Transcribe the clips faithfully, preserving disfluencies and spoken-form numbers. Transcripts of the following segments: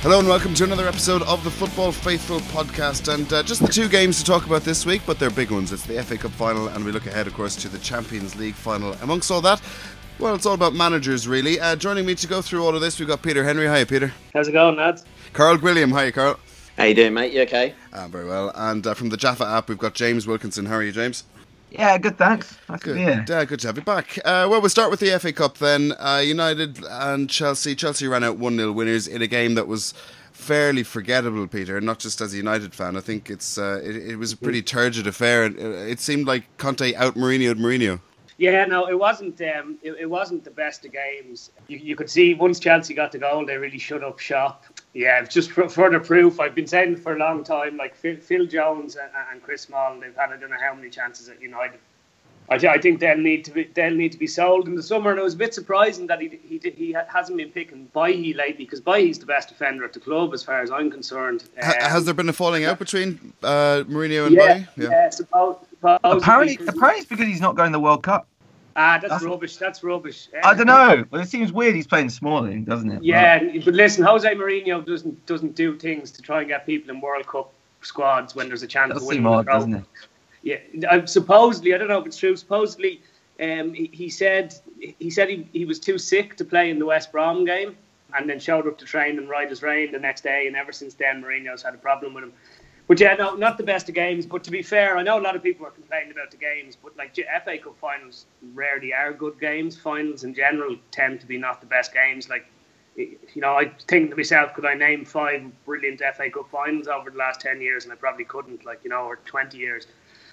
Hello and welcome to another episode of the Football Faithful podcast, and uh, just the two games to talk about this week, but they're big ones. It's the F A Cup final, and we look ahead, of course, to the Champions League final. Amongst all that, well, it's all about managers, really. Uh, joining me to go through all of this, we've got Peter Henry. Hiya, Peter. How's it going, lads? Carl Gwilliam. Hiya, Carl. How you doing, mate? You okay? Uh, very well. And uh, from the Jaffa app, we've got James Wilkinson. How are you, James? Yeah, good, thanks. Nice Good. to be here. Yeah, good to have you back. Uh, well, we'll start with the F A Cup then. Uh, United and Chelsea. Chelsea ran out one nil winners in a game that was fairly forgettable, Peter, not just as a United fan. I think it's uh, it, it was a pretty turgid affair. It, it seemed like Conte out Mourinho'd Mourinho. Yeah, no, it wasn't. Um, it, it wasn't the best of games. You, you could see once Chelsea got the goal, they really shut up shop. Yeah, just for further proof. I've been saying for a long time, like Phil, Phil Jones and, and Chris Smalling, they've had I don't know how many chances at United. I, I think they'll need to be they'll need to be sold in the summer. And it was a bit surprising that he he he hasn't been picking Bailly lately, because Bailly's the best defender at the club as far as I'm concerned. Um, Has there been a falling out between uh, Mourinho and yeah, Bailly? Yeah, yeah suppose, apparently, apparently it's because he's not going to the World Cup. Ah, that's, that's rubbish. That's rubbish. I don't know. Well, it seems weird he's playing Smalling, doesn't it? Yeah, but, but listen, Jose Mourinho doesn't doesn't do things to try and get people in World Cup squads when there's a chance of winning the trophy. Doesn't it? Yeah, uh, supposedly, I don't know if it's true. Supposedly, um, he, he said he said he, he was too sick to play in the West Brom game, and then showed up to train and right as rain the next day. And ever since then, Mourinho's had a problem with him. But yeah, no, not the best of games. But to be fair, I know a lot of people are complaining about the games, but like F A Cup finals rarely are good games. Finals in general tend to be not the best games. Like, you know, I think to myself, could I name five brilliant F A Cup finals over the last ten years? And I probably couldn't. Like, you know, or twenty years.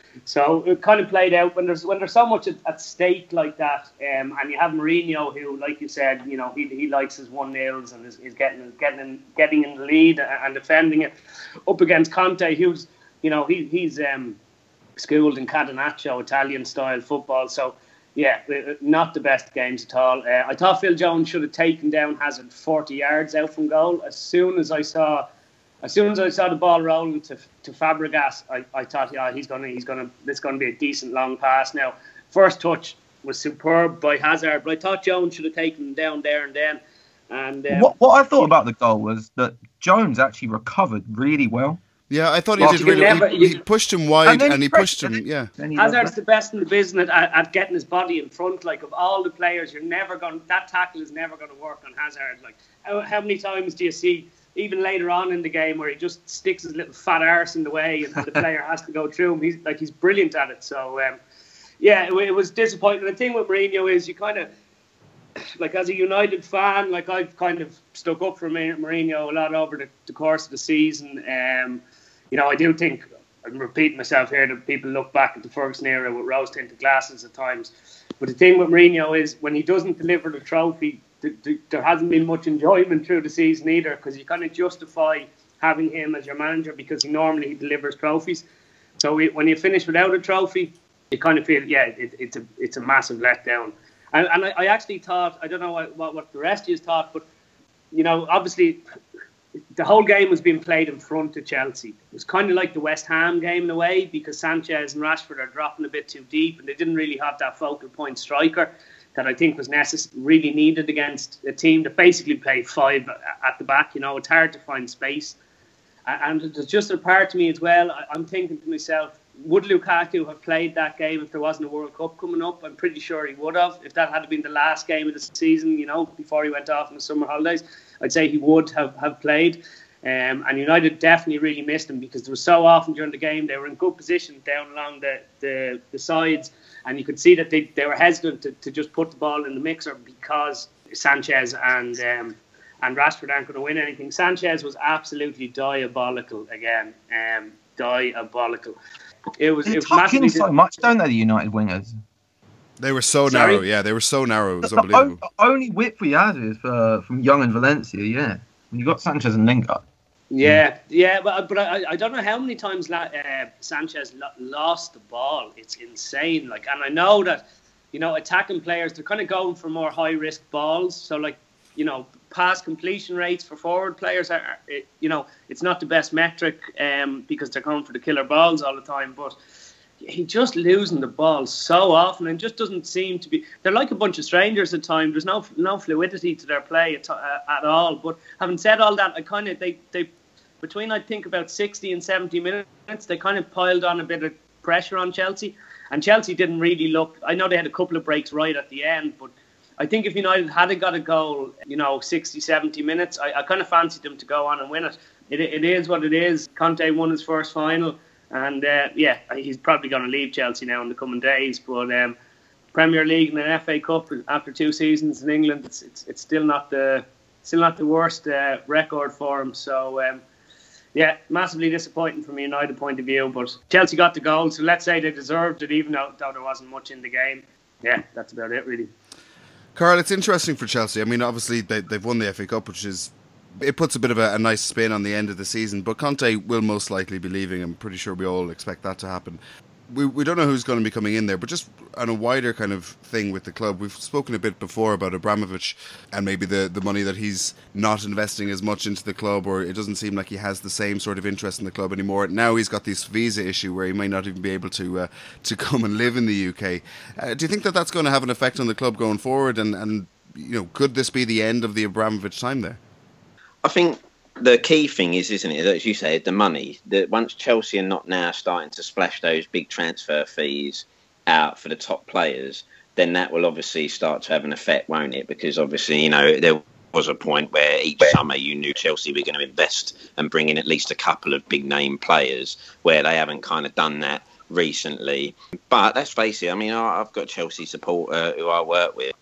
So it kind of played out when there's when there's so much at, at stake like that, um, and you have Mourinho, who, like you said, you know, he he likes his one nils and is, is getting getting in, getting in the lead and defending it, up against Conte, who's, you know, he he's um, schooled in Catenaccio, Italian style football. So yeah, not the best games at all. Uh, I thought Phil Jones should have taken down Hazard forty yards out from goal. As soon as I saw. As soon as I saw the ball rolling to to Fabregas, I, I thought, yeah, he's gonna he's gonna this is gonna be a decent long pass. Now, first touch was superb by Hazard, but I thought Jones should have taken him down there and then. And um, what what I thought about the goal was that Jones actually recovered really well. Yeah, I thought he well, did really. Never, he, he pushed him wide and, and he pushed him. him. Yeah, Hazard's the best in the business at, at getting his body in front. Like, of all the players, you're never going. That tackle is never going to work on Hazard. Like, how, how many times do you see? Even later on in the game, where he just sticks his little fat arse in the way, and the player has to go through him. He's like he's brilliant at it. So um, yeah, it, it was disappointing. The thing with Mourinho is you kind of like, as a United fan, like I've kind of stuck up for Mourinho a lot over the, the course of the season. Um, you know, I do think I'm repeating myself here that people look back at the Ferguson era with rose-tinted glasses at times. But the thing with Mourinho is when he doesn't deliver the trophy, there hasn't been much enjoyment through the season either, because you kind of justify having him as your manager because he normally delivers trophies. So we, when you finish without a trophy, you kind of feel, yeah, it, it's a it's a massive letdown. And, and I, I actually thought, I don't know what, what, what the rest of you thought, but, you know, obviously the whole game was being played in front of Chelsea. It was kind of like the West Ham game in a way, because Sanchez and Rashford are dropping a bit too deep and they didn't really have that focal point striker that I think was necess- really needed against a team that basically played five at the back. You know, it's hard to find space. And there's just a part to me as well, I'm thinking to myself, would Lukaku have played that game if there wasn't a World Cup coming up? I'm pretty sure he would have. If that had been the last game of the season, you know, before he went off in the summer holidays, I'd say he would have, have played. Um, and United definitely really missed him, because there was so often during the game they were in good position down along the, the, the sides, and you could see that they, they were hesitant to, to just put the ball in the mixer because Sanchez and um, and Rashford aren't going to win anything. Sanchez was absolutely diabolical again, um, diabolical. It was, they it was tuck in massively so much, don't they, the United wingers? they were so Sorry? narrow. Yeah, they were so narrow. It was The unbelievable. o- only width we had is uh, from Young and Valencia, yeah. You got Sanchez and Lingard. Yeah, yeah, but but I, I don't know how many times uh, Sanchez lo- lost the ball. It's insane. Like, and I know that, you know, attacking players, they're kind of going for more high risk balls. So, like, you know, pass completion rates for forward players are, you know, it's not the best metric um, because they're going for the killer balls all the time. But he just losing the ball so often and just doesn't seem to be. They're like a bunch of strangers at times. There's no no fluidity to their play at, uh, at all. But having said all that, I kind of they they between I think about sixty and seventy minutes, they kind of piled on a bit of pressure on Chelsea, and Chelsea didn't really look. I know they had a couple of breaks right at the end, but I think if United had got a goal, you know, sixty, seventy minutes, I, I kind of fancied them to go on and win it. It it is what it is. Conte won his first final. And, uh, yeah, he's probably going to leave Chelsea now in the coming days. But um, Premier League and an F A Cup after two seasons in England, it's it's, it's still not the still not the worst uh, record for him. So, um, yeah, massively disappointing from a United point of view. But Chelsea got the goal, so let's say they deserved it, even though, though there wasn't much in the game. Yeah, that's about it, really. Carl, it's interesting for Chelsea. I mean, obviously, they, they've won the F A Cup, which is... It puts a bit of a, a nice spin on the end of the season, but Conte will most likely be leaving. I'm pretty sure we all expect that to happen. We we don't know who's going to be coming in there, but just on a wider kind of thing with the club, we've spoken a bit before about Abramovich and maybe the, the money that he's not investing as much into the club, or it doesn't seem like he has the same sort of interest in the club anymore. Now he's got this visa issue where he may not even be able to uh, to come and live in the U K. Uh, do you think that that's going to have an effect on the club going forward? And, and you know, could this be the end of the Abramovich time there? I think the key thing is, isn't it, as you say, the money. That once Chelsea are not now starting to splash those big transfer fees out for the top players, then that will obviously start to have an effect, won't it? Because obviously, you know, there was a point where each summer you knew Chelsea were going to invest and bring in at least a couple of big name players, where they haven't kind of done that recently. But let's face it, I mean, I've got a Chelsea supporter who I work with,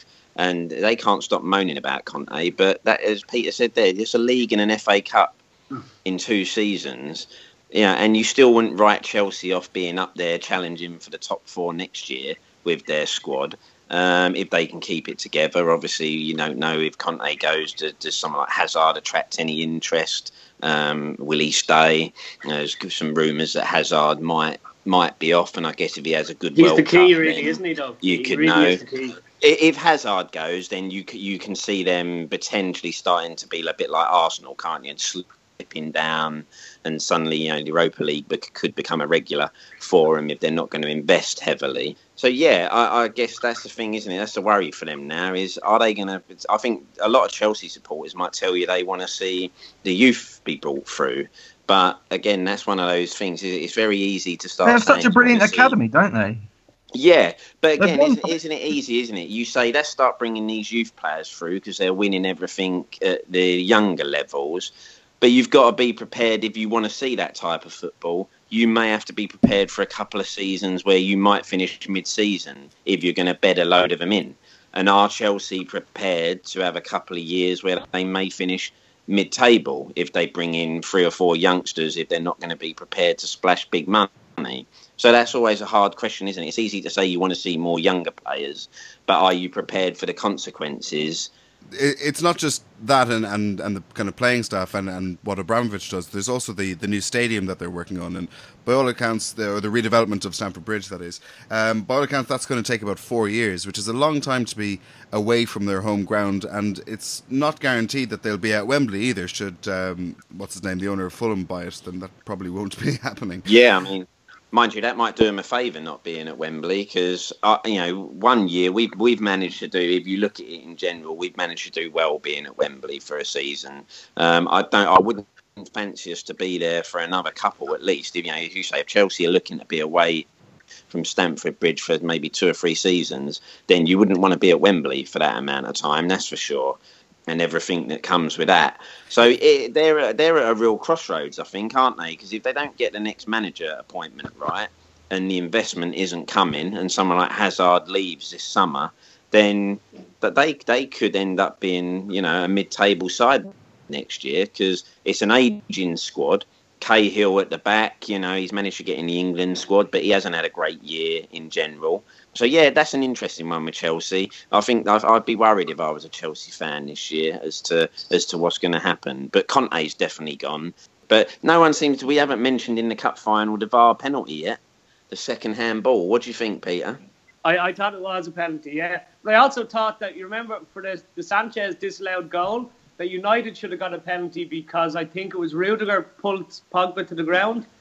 and they can't stop moaning about Conte. But that, as Peter said there, there's a league and an F A Cup in two seasons. Yeah, and you still wouldn't write Chelsea off being up there challenging for the top four next year with their squad. Um, if they can keep it together. Obviously, you don't know if Conte goes, to, does someone like Hazard attract any interest? Um, will he stay? You know, there's some rumours that Hazard might might be off, and I guess if he has a good He's World the key, Cup, really, isn't he, though? You he could really know. Is the key. If Hazard goes, then you you can see them potentially starting to be a bit like Arsenal, can't you? And slipping down, and suddenly, you know, the Europa League could become a regular for them if they're not going to invest heavily. So yeah, I, I guess that's the thing, isn't it? That's the worry for them now. Is are they going to? I think a lot of Chelsea supporters might tell you they want to see the youth be brought through. But again, that's one of those things. It's very easy to start. They have such a brilliant academy, don't they? Yeah, but again, isn't, isn't it easy, isn't it? You say, let's start bringing these youth players through because they're winning everything at the younger levels. But you've got to be prepared if you want to see that type of football. You may have to be prepared for a couple of seasons where you might finish mid-season if you're going to bed a load of them in. And are Chelsea prepared to have a couple of years where they may finish mid-table if they bring in three or four youngsters, if they're not going to be prepared to splash big money? So that's always a hard question, isn't it? It's easy to say you want to see more younger players, but are you prepared for the consequences? It's not just that and, and, and the kind of playing staff and, and what Abramovich does. There's also the, the new stadium that they're working on. And by all accounts, the, or the redevelopment of Stamford Bridge, that is. Um, by all accounts, that's going to take about four years, which is a long time to be away from their home ground. And it's not guaranteed that they'll be at Wembley either. Should, um, what's his name, the owner of Fulham buy it, then that probably won't be happening. Yeah, I mean... Mind you, that might do them a favour not being at Wembley because, uh, you know, one year we've, we've managed to do, if you look at it in general, we've managed to do well being at Wembley for a season. Um, I don't, I wouldn't fancy us to be there for another couple at least. If, you know, as you say, if Chelsea are looking to be away from Stamford Bridge for maybe two or three seasons, then you wouldn't want to be at Wembley for that amount of time, that's for sure. And everything that comes with that. So it, they're, they're at a real crossroads, I think, aren't they? Because if they don't get the next manager appointment right and the investment isn't coming and someone like Hazard leaves this summer, then that they they could end up being, you know, a mid-table side next year because it's an ageing squad. Cahill at the back, you know, he's managed to get in the England squad, but he hasn't had a great year in general. So, yeah, that's an interesting one with Chelsea. I think I'd, I'd be worried if I was a Chelsea fan this year as to as to what's going to happen. But Conte's definitely gone. But no one seems to... We haven't mentioned in the cup final the V A R penalty yet, the second-hand ball. What do you think, Peter? I, I thought it was a penalty, yeah. But I also thought that, you remember, for the, the Sanchez disallowed goal, that United should have got a penalty because I think it was Rudiger pulled Pogba to the ground.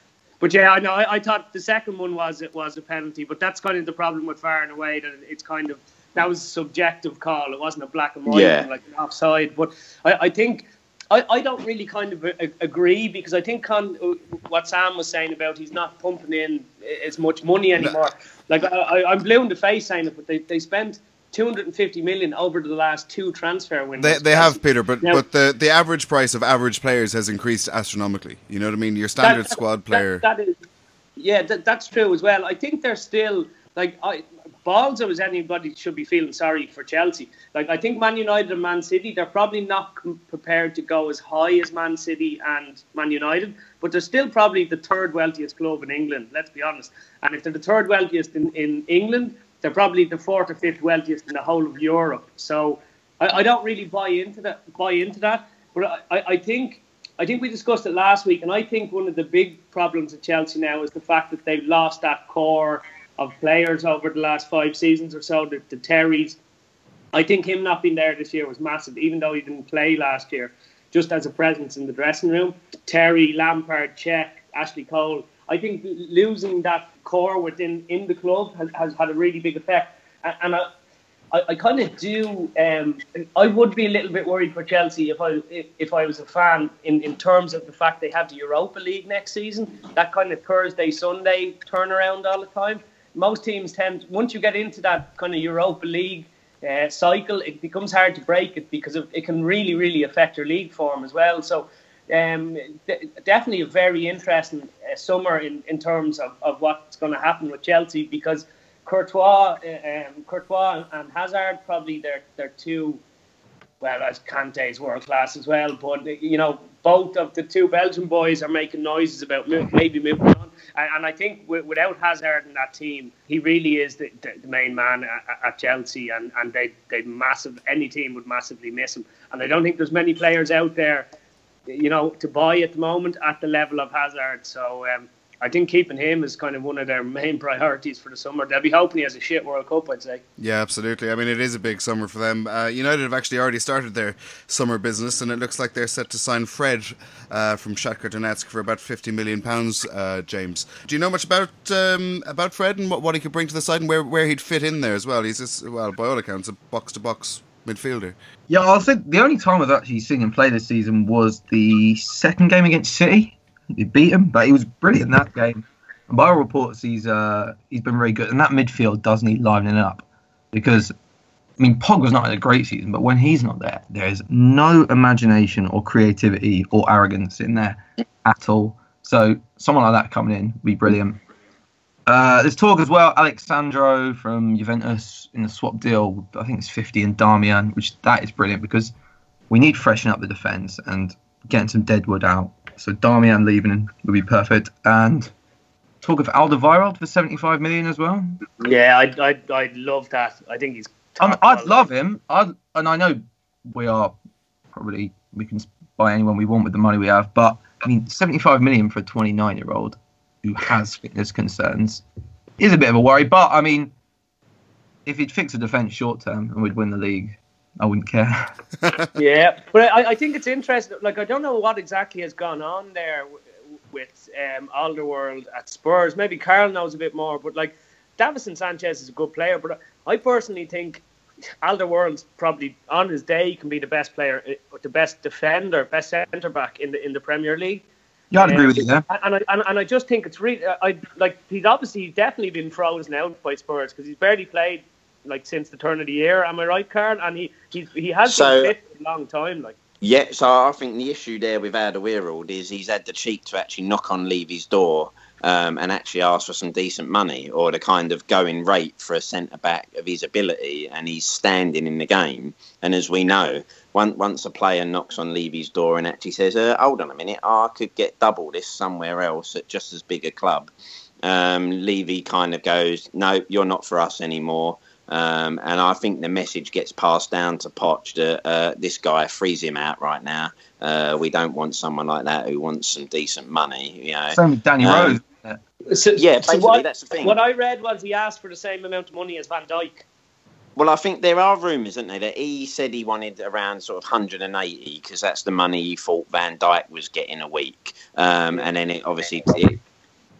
But yeah, I know. I, I thought the second one was it was a penalty, but that's kind of the problem with V A R in a way that it's kind of that was a subjective call. It wasn't a black and white Yeah. one, like an offside. But I, I think I, I don't really kind of a, agree because I think con, what Sam was saying about he's not pumping in as much money anymore. Like I, I, I'm blue in the face saying it, but they they spent two hundred fifty million over the last two transfer windows. They they have, Peter, but Now- but the, the average price of average players has increased astronomically. You know what I mean? Your standard That- squad that- player. that is, yeah, that, that's true as well. I think they're still like I, balls as anybody should be feeling sorry for Chelsea. Like I think Man United and Man City, they're probably not com- prepared to go as high as Man City and Man United, but they're still probably the third wealthiest club in England. Let's be honest. And if they're the third wealthiest in, in England, they're probably the fourth or fifth wealthiest in the whole of Europe. So I, I don't really buy into that. Buy into that. But I, I, I think I think we discussed it last week, and I think one of the big problems at Chelsea now is the fact that they've lost that core of players over the last five seasons or so. The, the Terrys, I think him not being there this year was massive, even though he didn't play last year. Just as a presence in the dressing room, Terry, Lampard, Cech, Ashley Cole. I think losing that core within in the club has, has had a really big effect. And, and I, I, I kind of do. Um, I would be a little bit worried for Chelsea if I if, if I was a fan in, in terms of the fact they have the Europa League next season. That kind of Thursday Sunday turnaround all the time. Most teams tend, once you get into that kind of Europa League uh, cycle, it becomes hard to break it because of, it can really really affect your league form as well. So. Um, d- definitely a very interesting uh, summer in, in terms of, of what's going to happen with Chelsea because Courtois, uh, um, Courtois and Hazard probably they're they're two. Well, as Kante is world class as well, but you know both of the two Belgian boys are making noises about mo- maybe moving on. And, and I think w- without Hazard in that team, he really is the, the, the main man at, at Chelsea, and and they they massive any team would massively miss him. And I don't think there's many players out there, you know, to buy at the moment at the level of Hazard. So um, I think keeping him is kind of one of their main priorities for the summer. They'll be hoping he has a shit World Cup, I'd say. Yeah, absolutely. I mean, it is a big summer for them. Uh, United have actually already started their summer business, and it looks like they're set to sign Fred uh, from Shakhtar Donetsk for about fifty million pounds, uh, James. Do you know much about um, about Fred and what, what he could bring to the side and where, where he'd fit in there as well? He's, just, well, by all accounts, a box-to-box midfielder. Yeah, I think the only time I've actually seen him play this season was the second game against City. He beat him, but he was brilliant in that game. And by all reports, he's uh, he's been very good. And that midfield does need livening up because, I mean, Pogba's not had a great season, but when he's not there, there is no imagination or creativity or arrogance in there at all. So someone like that coming in would be brilliant. Uh, there's talk as well, Alexandro from Juventus in the swap deal, I think it's fifty, and Damian, which that is brilliant because we need to freshen up the defence and getting some deadwood out. So Damian leaving would be perfect. And talk of Alderweireld for seventy-five million as well. Yeah, I'd, I'd, I'd love that. I think he's Um, top I'd quality. love him. I'd, and I know we are probably, we can buy anyone we want with the money we have, but I mean, seventy-five million for a twenty-nine-year-old who has fitness concerns is a bit of a worry. But I mean, if he'd fix the defence short term and we'd win the league, I wouldn't care. Yeah, but I, I think it's interesting. Like, I don't know what exactly has gone on there w- with um, Alderweireld at Spurs. Maybe Carl knows a bit more, but like, Davison Sanchez is a good player, but I personally think Alderweireld's probably on his day can be the best player, uh, the best defender, best centre back in the in the Premier League. Yeah, I'd agree Um, with you there. And I and, and I just think it's really, I like he's obviously definitely been frozen out by Spurs because he's barely played like since the turn of the year. Am I right, Carl? And he he he has So- been fit for a long time, like. Yeah, so I think the issue there with Alderweireld is he's had the cheek to actually knock on Levy's door um, and actually ask for some decent money or the kind of going rate for a centre-back of his ability, and he's standing in the game. And as we know, one, once a player knocks on Levy's door and actually says, uh, hold on a minute, I could get double this somewhere else at just as big a club, um, Levy kind of goes, no, you're not for us anymore. Um, and I think the message gets passed down to Poch that uh, this guy, freeze him out right now. Uh, we don't want someone like that who wants some decent money. You know. Same with Danny Um, Rose. Isn't it? So, Yeah, so basically, what, that's the thing. What I read was he asked for the same amount of money as Van Dijk. Well, I think there are rumours, isn't there, that he said he wanted around sort of one hundred eighty because that's the money he thought Van Dijk was getting a week. Um, and then it obviously it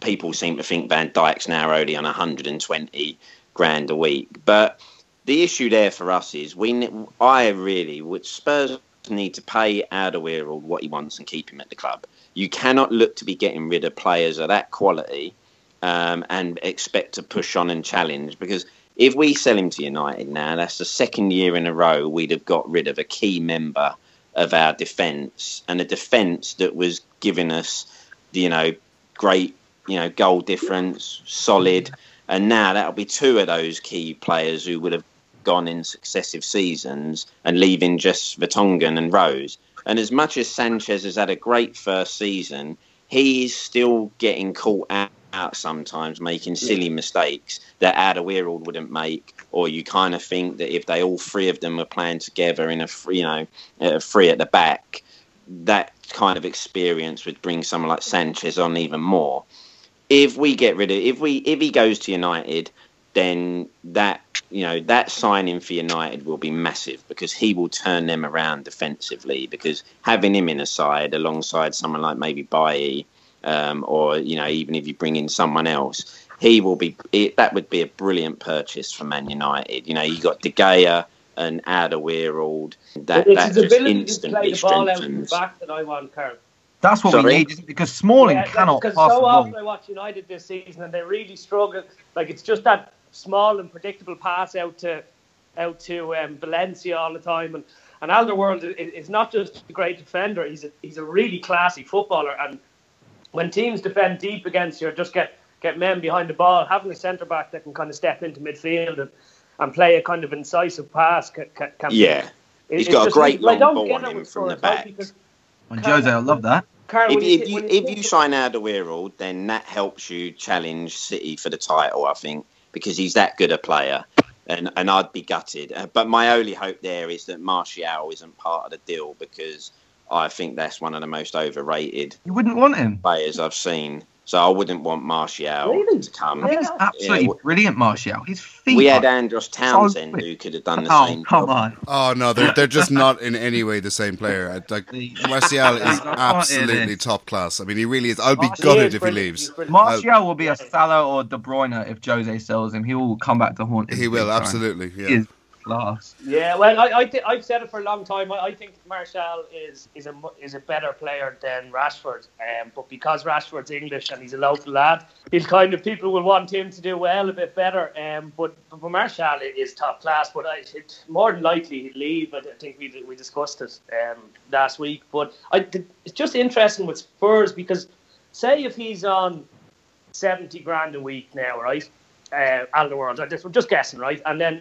people seem to think Van Dijk's now only on one hundred twenty grand a week. But the issue there for us is we, I really, would Spurs need to pay Alderweireld what he wants and keep him at the club. You cannot look to be getting rid of players of that quality um, and expect to push on and challenge, because if we sell him to United now, that's the second year in a row we'd have got rid of a key member of our defence, and a defence that was giving us, you know, great, you know, goal difference, solid. And now that'll be two of those key players who would have gone in successive seasons, and leaving just Vertonghen and Rose. And as much as Sanchez has had a great first season, he's still getting caught out, out sometimes, making silly mistakes that Alderweireld wouldn't make. Or you kind of think that if they all three of them were playing together in a free, you know, a free at the back, that kind of experience would bring someone like Sanchez on even more. If we get rid of, if we, if he goes to United, then that, you know, that signing for United will be massive, because he will turn them around defensively. Because having him in a side alongside someone like maybe Bailly, um, or, you know, even if you bring in someone else, he will be. It, that would be a brilliant purchase for Man United. You know, you got De Gea and Alderweireld. That it's that his just ability to play instantly the ball out from the strengthens. back that I want, Carl. That's what Sorry? we need, isn't it? Because Smalling Yeah, cannot because pass so the often ball. I watch United this season and they really struggle. Like, it's just that small and predictable pass out to out to um, Valencia all the time. And and Alderweireld is, is not just a great defender; he's a he's a really classy footballer. And when teams defend deep against you, or just get get men behind the ball, having a centre back that can kind of step into midfield and, and play a kind of incisive pass can, can, can Yeah, be, he's it, got a just, great like, long don't get ball it on him with from the Spurs, right? back. Because And Jose, I love that. Carl, If, when if when you if think you of- sign Alderweireld, then that helps you challenge City for the title, I think, because he's that good a player, and and I'd be gutted. Uh, But my only hope there is that Martial isn't part of the deal, because I think that's one of the most overrated You wouldn't want him. players I've seen. So I wouldn't want Martial Really? to come. I think he's absolutely Yeah, brilliant, Martial. His feet. We had are Andros Townsend quick. who could have done the Oh, same come job. on. Oh no, they're they're just not in any way the same player. I- Like Martial is absolutely top class. I mean, he really is. I'll be Martial gutted is if he brilliant. leaves. He's brilliant. Martial will be a Salah or De Bruyne if Jose sells him. He will come back to haunt him. He will big time. absolutely. He Yeah. is class. Yeah, well, I, I th- I've said it for a long time. I, I think Martial is is a mu- is a better player than Rashford. Um, but because Rashford's English and he's a local lad, he'll kind of people will want him to do well a bit better. Um, but but Martial is top class. But I, it, more than likely he'll leave. I think we we discussed it um, last week. But I, it's just interesting with Spurs, because say if he's on seventy grand a week now, right? Uh, Alderweireld, I just, we're just guessing, right? And then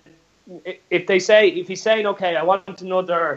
if they say, if he's saying, okay, I want another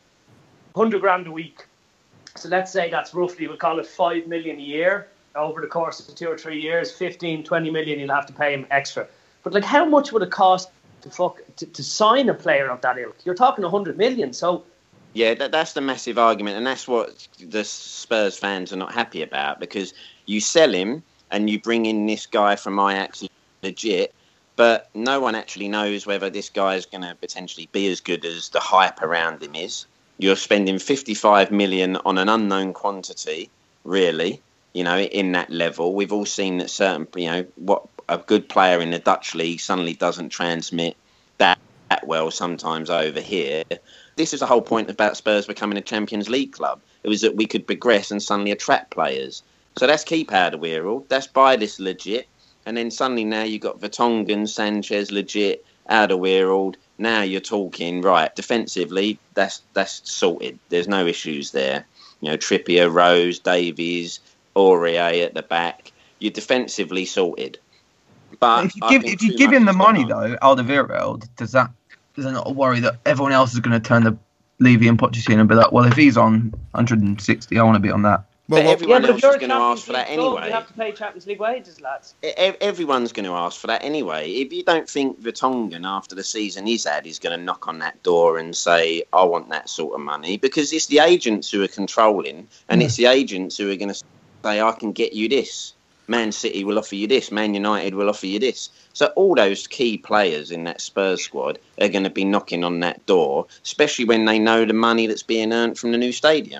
one hundred grand a week, so let's say that's roughly, we'll call it five million a year over the course of two or three years, fifteen, twenty million, you'll have to pay him extra. But like, how much would it cost to fuck to, to sign a player of that ilk? You're talking one hundred million, so. Yeah, that, that's the massive argument, and that's what the Spurs fans are not happy about, because you sell him and you bring in this guy from Ajax legit, but no one actually knows whether this guy is going to potentially be as good as the hype around him is. You're spending fifty-five million on an unknown quantity, really, you know, in that level. We've all seen that certain, you know, what a good player in the Dutch league suddenly doesn't transmit that, that well sometimes over here. This is the whole point about Spurs becoming a Champions League club. It was that we could progress and suddenly attract players. So that's keep Alderweireld, that's buy this legit, and then suddenly now you've got Vertonghen, Sanchez legit, Alderweireld. Now you're talking, right, defensively, that's that's sorted. There's no issues there. You know, Trippier, Rose, Davies, Aurier at the back. You're defensively sorted. But if you I give think if you too give much him the has money gone on. though, Alderweireld, does that is there not a worry that everyone else is going to turn the Levy and Pochettino and be like, well, if he's on one hundred sixty, I want to be on that. Well, But what, everyone Yeah, but if else you're is a going to Champions ask for that League club, anyway. you have to pay Champions League wages, lads. E- Everyone's going to ask for that anyway. If you don't think Vertonghen, after the season he's had, is going to knock on that door and say, I want that sort of money, because it's the agents who are controlling, and it's the agents who are going to say, I can get you this. Man City will offer you this. Man United will offer you this. So all those key players in that Spurs squad are going to be knocking on that door, especially when they know the money that's being earned from the new stadium.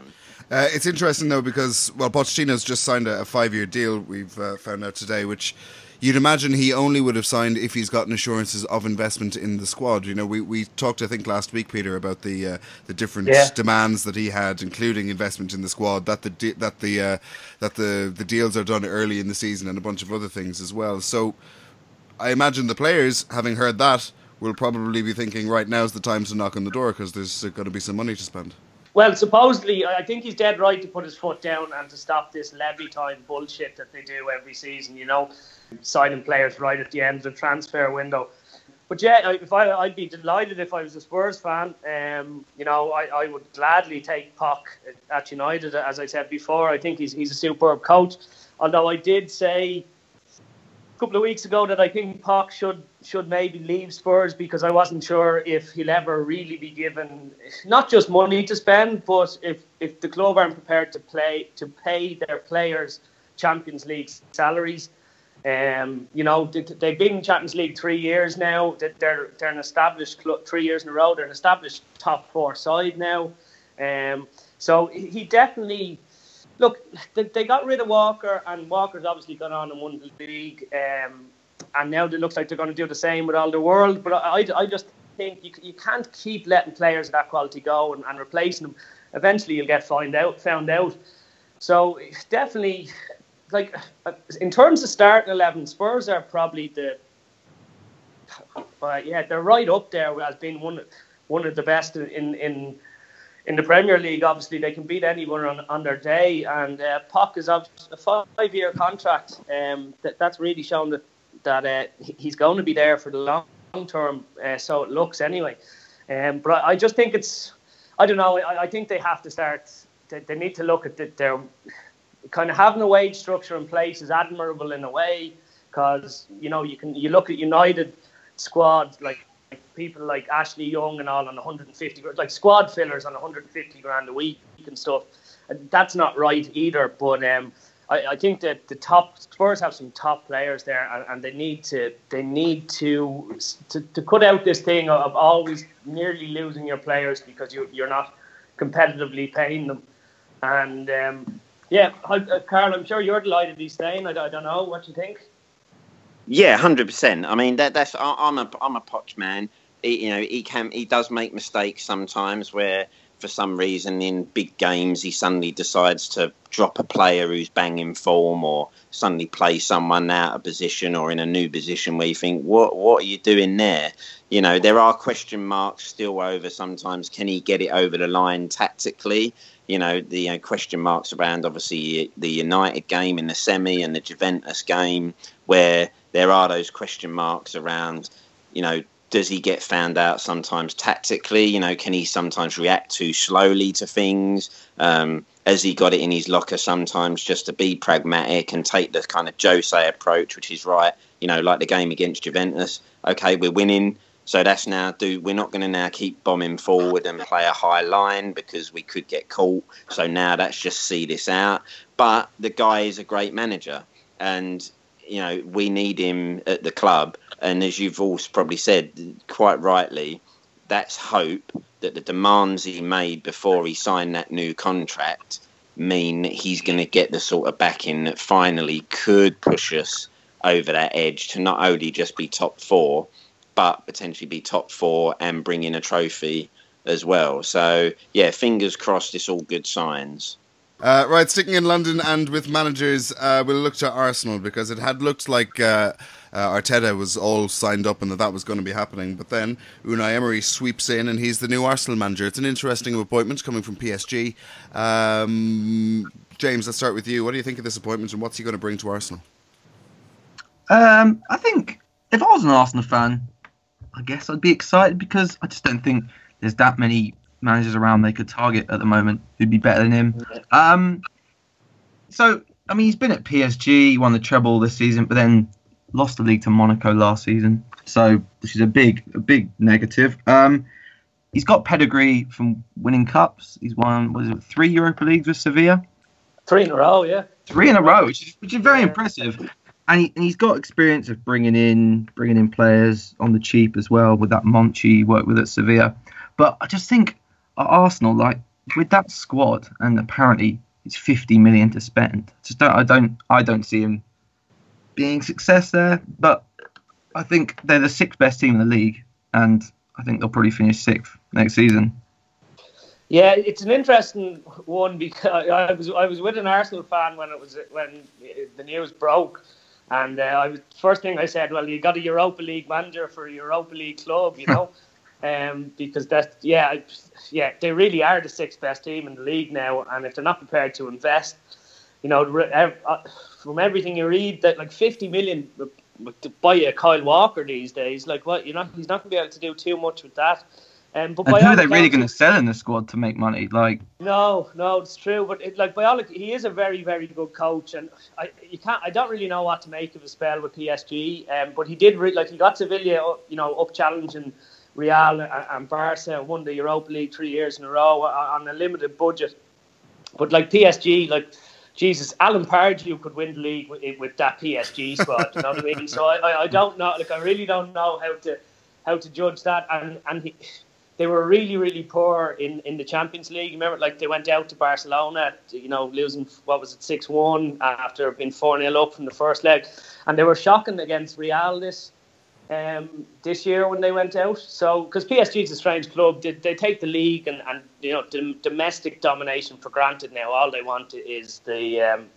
Uh, it's interesting though because well, Pochettino's just signed a, a five-year deal. We've uh, found out today, which you'd imagine he only would have signed if he's gotten assurances of investment in the squad. You know, we, we talked I think last week, Peter, about the uh, the different Yeah. demands that he had, including investment in the squad, that the de- that the uh, that the the deals are done early in the season, and a bunch of other things as well. So I imagine the players, having heard that, will probably be thinking, right, now's the time to knock on the door because there's uh, going to be some money to spend. Well, supposedly, I think he's dead right to put his foot down and to stop this levy time bullshit that they do every season, you know, signing players right at the end of the transfer window. But yeah, if I, I'd be delighted if I was a Spurs fan. Um, you know, I, I would gladly take Poch at United, as I said before. I think he's he's a superb coach. Although I did say a couple of weeks ago that I think Poch should should maybe leave Spurs because I wasn't sure if he'll ever really be given not just money to spend, but if, if the club aren't prepared to play to pay their players Champions League salaries. Um, you know, they've been in Champions League three years now. They're they're an established club, three years in a row. They're an established top four side now. Um, so he definitely. Look, they got rid of Walker, and Walker's obviously gone on and won the league. Um, and now it looks like they're going to do the same with Alderweireld. But I, I just think you, you can't keep letting players of that quality go and, and replacing them. Eventually, you'll get find out, found out. So definitely, like in terms of starting eleven, Spurs are probably the. Uh, yeah, they're right up there as being one one of the best in in. In the Premier League, obviously, they can beat anyone on, on their day. And uh, Poch is obviously a five-year contract. Um, that, that's really shown that, that uh, he's going to be there for the long, long term. Uh, so it looks anyway. Um, but I, I just think it's, I don't know, I, I think they have to start, they, they need to look at the, their, kind of having a wage structure in place is admirable in a way. Because, you know, you can you look at United squad, like, people like Ashley Young and all on one hundred fifty, like squad fillers on one hundred fifty grand a week and stuff. And that's not right either. But um, I, I think that the top Spurs have some top players there, and, and they need to they need to, to to cut out this thing of always nearly losing your players because you you're not competitively paying them. And um, yeah, Carl, I'm sure you're delighted he's staying. I, I don't know what you think. Yeah, one hundred percent. I mean, that that's I'm a I'm a Poch man. He, you know, he can he does make mistakes sometimes where, for some reason, in big games, he suddenly decides to drop a player who's banging form, or suddenly play someone out of position or in a new position where you think, what what are you doing there? You know, there are question marks still over sometimes. Can he get it over the line tactically? You know, the you know, question marks around, obviously, the United game in the semi and the Juventus game, where there are those question marks around, you know, does he get found out sometimes tactically? You know, can he sometimes react too slowly to things? Um, has he got it in his locker sometimes just to be pragmatic and take the kind of Jose approach, which is right, you know, like the game against Juventus. Okay, we're winning. So that's now, do we're not going to now keep bombing forward and play a high line because we could get caught. So now let's just see this out. But the guy is a great manager, and you know we need him at the club. And as you've all probably said quite rightly, that's hope that the demands he made before he signed that new contract mean that he's going to get the sort of backing that finally could push us over that edge to not only just be top four, but potentially be top four and bring in a trophy as well. So, yeah, fingers crossed, it's all good signs. Uh, right, sticking in London and with managers, uh, we'll look to Arsenal because it had looked like uh, uh, Arteta was all signed up and that that was going to be happening. But then Unai Emery sweeps in and he's the new Arsenal manager. It's an interesting appointment coming from P S G. Um, James, let's start with you. What do you think of this appointment and what's he going to bring to Arsenal? Um, I think if I was an Arsenal fan, I guess I'd be excited because I just don't think there's that many managers around they could target at the moment who'd be better than him. Um, so, I mean, he's been at P S G, he won the treble this season, but then lost the league to Monaco last season. So, which is a big, a big negative. Um, he's got pedigree from winning cups. He's won, what is it, three Europa Leagues with Sevilla? Three in a row, yeah. Three in a row, which is, which is very impressive. And, he, and he's got experience of bringing in bringing in players on the cheap as well with that Monchi he worked with at Sevilla. But I just think at Arsenal, like with that squad, and apparently it's fifty million to spend. Just don't I don't I don't see him being success there. But I think they're the sixth best team in the league, and I think they'll probably finish sixth next season. Yeah, it's an interesting one because I was I was with an Arsenal fan when it was when the news broke, and uh, I was first thing I said, well, you got a Europa League manager for a Europa League club, you know, um, because that yeah yeah they really are the sixth best team in the league now, and if they're not prepared to invest, you know, from everything you read, that like fifty million to buy a Kyle Walker these days, like what, you're not he's not going to be able to do too much with that. Um, but and who are they really going to sell in the squad to make money? Like no, no, it's true. But it, like by all, he is a very, very good coach, and I you can't. I don't really know what to make of his spell with P S G. Um, but he did re- like he got Sevilla, you know, up challenging Real and, and Barca, won the Europa League three years in a row on a limited budget. But like P S G, like Jesus, Alan Pardew could win the league with, with that P S G squad. You know what I mean? So I, I, I don't know. Like I really don't know how to how to judge that. And and he. They were really, really poor in, in the Champions League. Remember, like they went out to Barcelona, you know, losing, what was it, six one after being four nil up from the first leg. And they were shocking against Real this um, this year when they went out. So, because P S G is a strange club. They, they take the league and, and you know, the domestic domination for granted now. All they want is the um,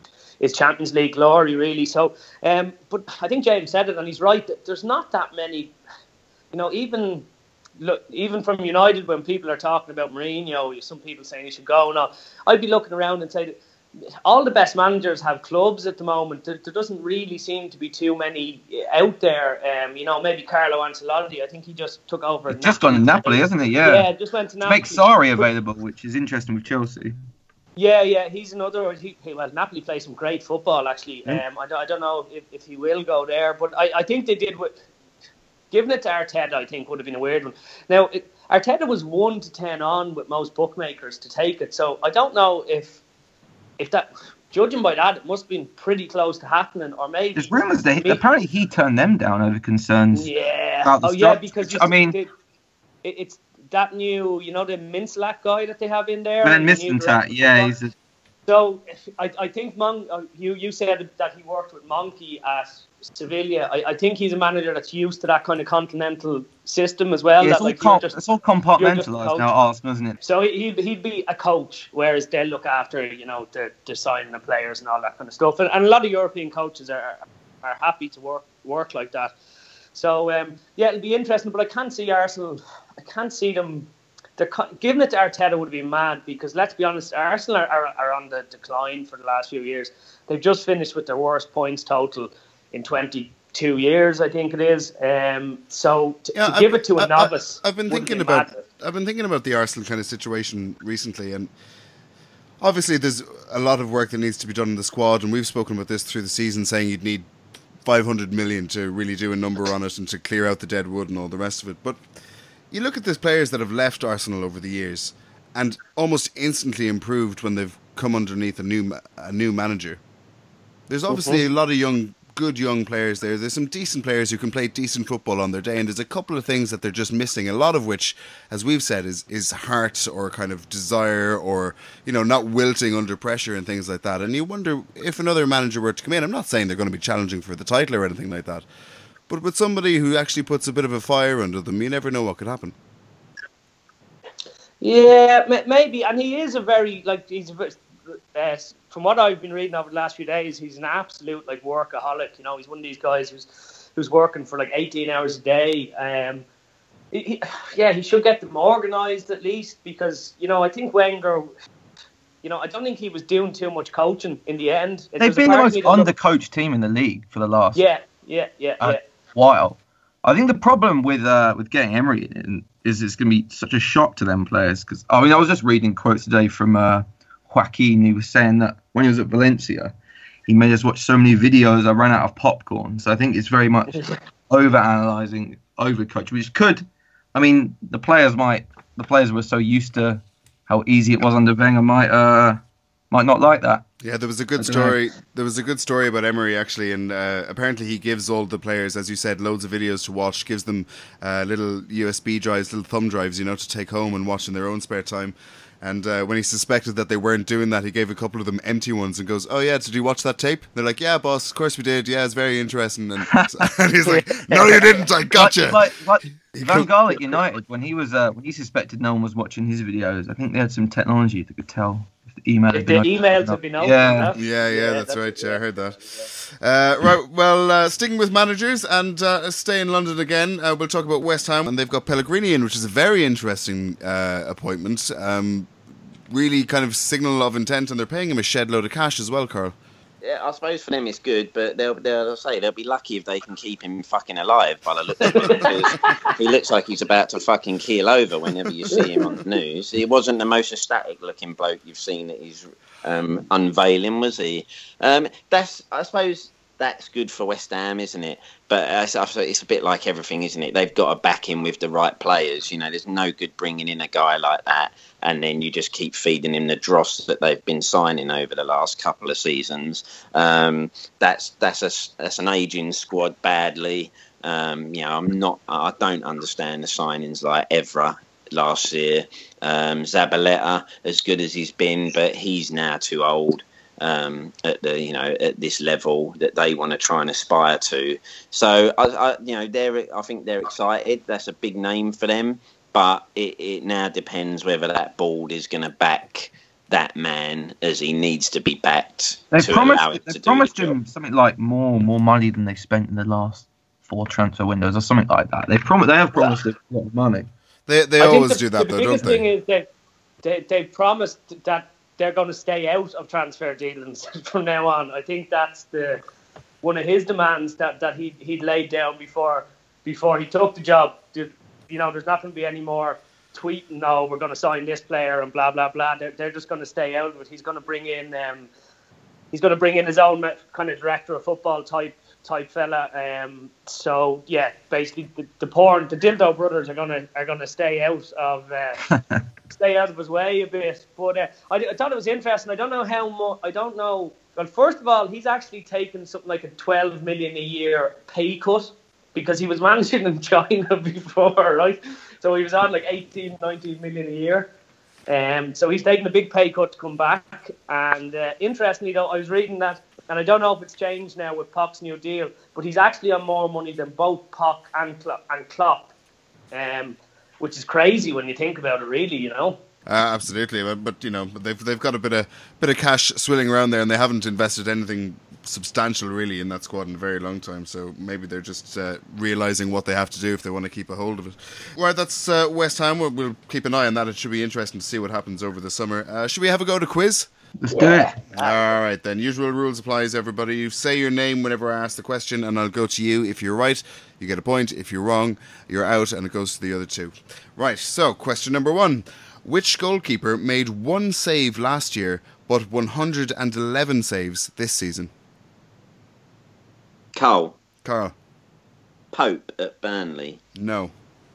is Champions League glory, really. So, um, but I think James said it, and he's right. There's not that many, you know, even... Look, even from United, when people are talking about Mourinho, some people saying he should go. No, I'd be looking around and say that all the best managers have clubs at the moment. There, there doesn't really seem to be too many out there. Um, you know, maybe Carlo Ancelotti. I think he just took over. He's just gone to Napoli, hasn't he? Yeah. Yeah, just went to Napoli. To make Sarri available, which is interesting with Chelsea. Yeah, yeah, he's another. He, well, Napoli play some great football, actually. Mm. Um, I, don't, I don't know if, if he will go there, but I, I think they did with. Giving it to Arteta, I think, would have been a weird one. Now, it, Arteta was one to ten on with most bookmakers to take it, so I don't know if, if that, judging by that, it must have been pretty close to happening, or maybe. There's rumours that he, apparently he turned them down over concerns. Yeah. About the oh, stock, yeah, because which, I mean, it, it, it's that new, you know, the Minslak guy that they have in there. Ben Mislintat, yeah, he's. A, so I, I think Mon, you you said that he worked with Monkey at Sevilla. I, I think he's a manager that's used to that kind of continental system as well. Yeah, it's, that, all like, comp- just, it's all compartmentalised now, Arsenal, isn't it? So he'd, he'd be a coach, whereas they'll look after, you know, the, the signing of players and all that kind of stuff. And, and a lot of European coaches are are happy to work work like that. So, um, yeah, it'll be interesting, but I can't see Arsenal, I can't see them. They're, giving it to Arteta would be mad because, let's be honest, Arsenal are, are, are on the decline for the last few years. They've just finished with their worst points total in twenty-two years, I think it is. Um, so to, yeah, to I've, give it to a I, novice, I, I've been thinking be about madness. I've been thinking about the Arsenal kind of situation recently, and obviously there's a lot of work that needs to be done in the squad, and we've spoken about this through the season, saying you'd need five hundred million to really do a number on it and to clear out the dead wood and all the rest of it. But you look at the players that have left Arsenal over the years and almost instantly improved when they've come underneath a new a new manager. There's obviously a lot of young, good young players there. There's some decent players who can play decent football on their day, and there's a couple of things that they're just missing, a lot of which, as we've said, is, is heart or kind of desire or, you know, not wilting under pressure and things like that. And you wonder if another manager were to come in, I'm not saying they're going to be challenging for the title or anything like that, but with somebody who actually puts a bit of a fire under them, you never know what could happen. Yeah, maybe. And he is a very, like, he's a very, uh, from what I've been reading over the last few days, he's an absolute, like, workaholic. You know, he's one of these guys who's who's working for, like, eighteen hours a day. Um, he, he, yeah, he should get them organised at least because, you know, I think Wenger, you know, I don't think he was doing too much coaching in the end. They've been the most undercoached team in the league for the last yeah, yeah, yeah, uh, yeah. while. I think the problem with uh, with getting Emery in is it's going to be such a shock to them players. Because I mean, I was just reading quotes today from uh, Joaquin. He was saying that when he was at Valencia, he made us watch so many videos. I ran out of popcorn. So I think it's very much over-analysing, over-coach, which could. I mean, the players might. The players were so used to how easy it was under Wenger, might uh, might not like that. Yeah, there was a good story. There was a good story about Emery actually, and uh, apparently he gives all the players, as you said, loads of videos to watch. Gives them uh, little U S B drives, little thumb drives, you know, to take home and watch in their own spare time. And uh, when he suspected that they weren't doing that, he gave a couple of them empty ones and goes, "Oh yeah, did you watch that tape?" They're like, "Yeah, boss, of course we did. Yeah, it's very interesting." And, and he's like, "No, you didn't. I gotcha." Like, like, like Van Gaal at United, when he was uh, when he suspected no one was watching his videos, I think they had some technology that could tell if the email had If been the opened emails or have been not. opened. Yeah. enough. Yeah, yeah, Yeah, that's, that's- right. Yeah, yeah. I heard that. Uh, right, well, uh, sticking with managers and uh, stay in London again, uh, we'll talk about West Ham, and they've got Pellegrini in, which is a very interesting uh, appointment. Um, really kind of signal of intent, and they're paying him a shed load of cash as well, Carl. Yeah, I suppose for them it's good, but they'll, they'll say they'll be lucky if they can keep him fucking alive by the look of it, because he looks like he's about to fucking keel over whenever you see him on the news. He wasn't the most ecstatic looking bloke you've seen at his um, unveiling, was he? Um, that's, I suppose, that's good for West Ham, isn't it? But uh, it's, it's a bit like everything, isn't it? They've got to back him with the right players. You know, there's no good bringing in a guy like that and then you just keep feeding him the dross that they've been signing over the last couple of seasons. Um, that's that's a that's an ageing squad badly. Um, you know, I'm not. I don't understand the signings like Evra last year. Um, Zabaleta, as good as he's been, but he's now too old. Um, at the you know at this level that they want to try and aspire to. So I, I you know they're I think they're excited. That's a big name for them, but it, it now depends whether that board is going to back that man as he needs to be backed. They to promised allow him they to do promised the job. him something like more more money than they spent in the last four transfer windows or something like that. They prom- they have promised him a lot of money. They they I think always the, do that the though, biggest don't they? thing is that they, they promised that they're going to stay out of transfer dealings from now on. I think that's the one of his demands that, that he he'd laid down before before he took the job. You know, there's not going to be any more tweeting. No, we're going to sign this player and blah blah blah. They're they're just going to stay out of it. He's going to bring in um, he's going to bring in his own kind of director of football type type fella. Um, so yeah, basically the, the porn, the Dildo brothers are gonna are gonna stay out of uh, stay out of his way a bit. But uh, I, I thought it was interesting. I don't know how much. I don't know. Well, first of all, he's actually taken something like a twelve million a year pay cut because he was managing in China before, right? So he was on like eighteen, nineteen million a year. Um, so he's taken a big pay cut to come back. And uh, interestingly, though, I was reading that, and I don't know if it's changed now with Poch's new deal, but he's actually on more money than both Poch and Klopp, and Klopp um, which is crazy when you think about it, really, you know. Uh, absolutely, but, but you know, they've they've got a bit of bit of cash swilling around there, and they haven't invested anything substantial really in that squad in a very long time. So maybe they're just uh, realising what they have to do if they want to keep a hold of it. Right, that's uh, West Ham. We'll, we'll keep an eye on that. It should be interesting to see what happens over the summer. Uh, should we have a go to quiz? Let's do it. All right, then. Usual rules applies, everybody. You say your name whenever I ask the question, and I'll go to you. If you're right, you get a point. If you're wrong, you're out, and it goes to the other two. Right, so question number one. Which goalkeeper made one save last year, but one hundred eleven saves this season? Cole Carl? Pope at Burnley. No.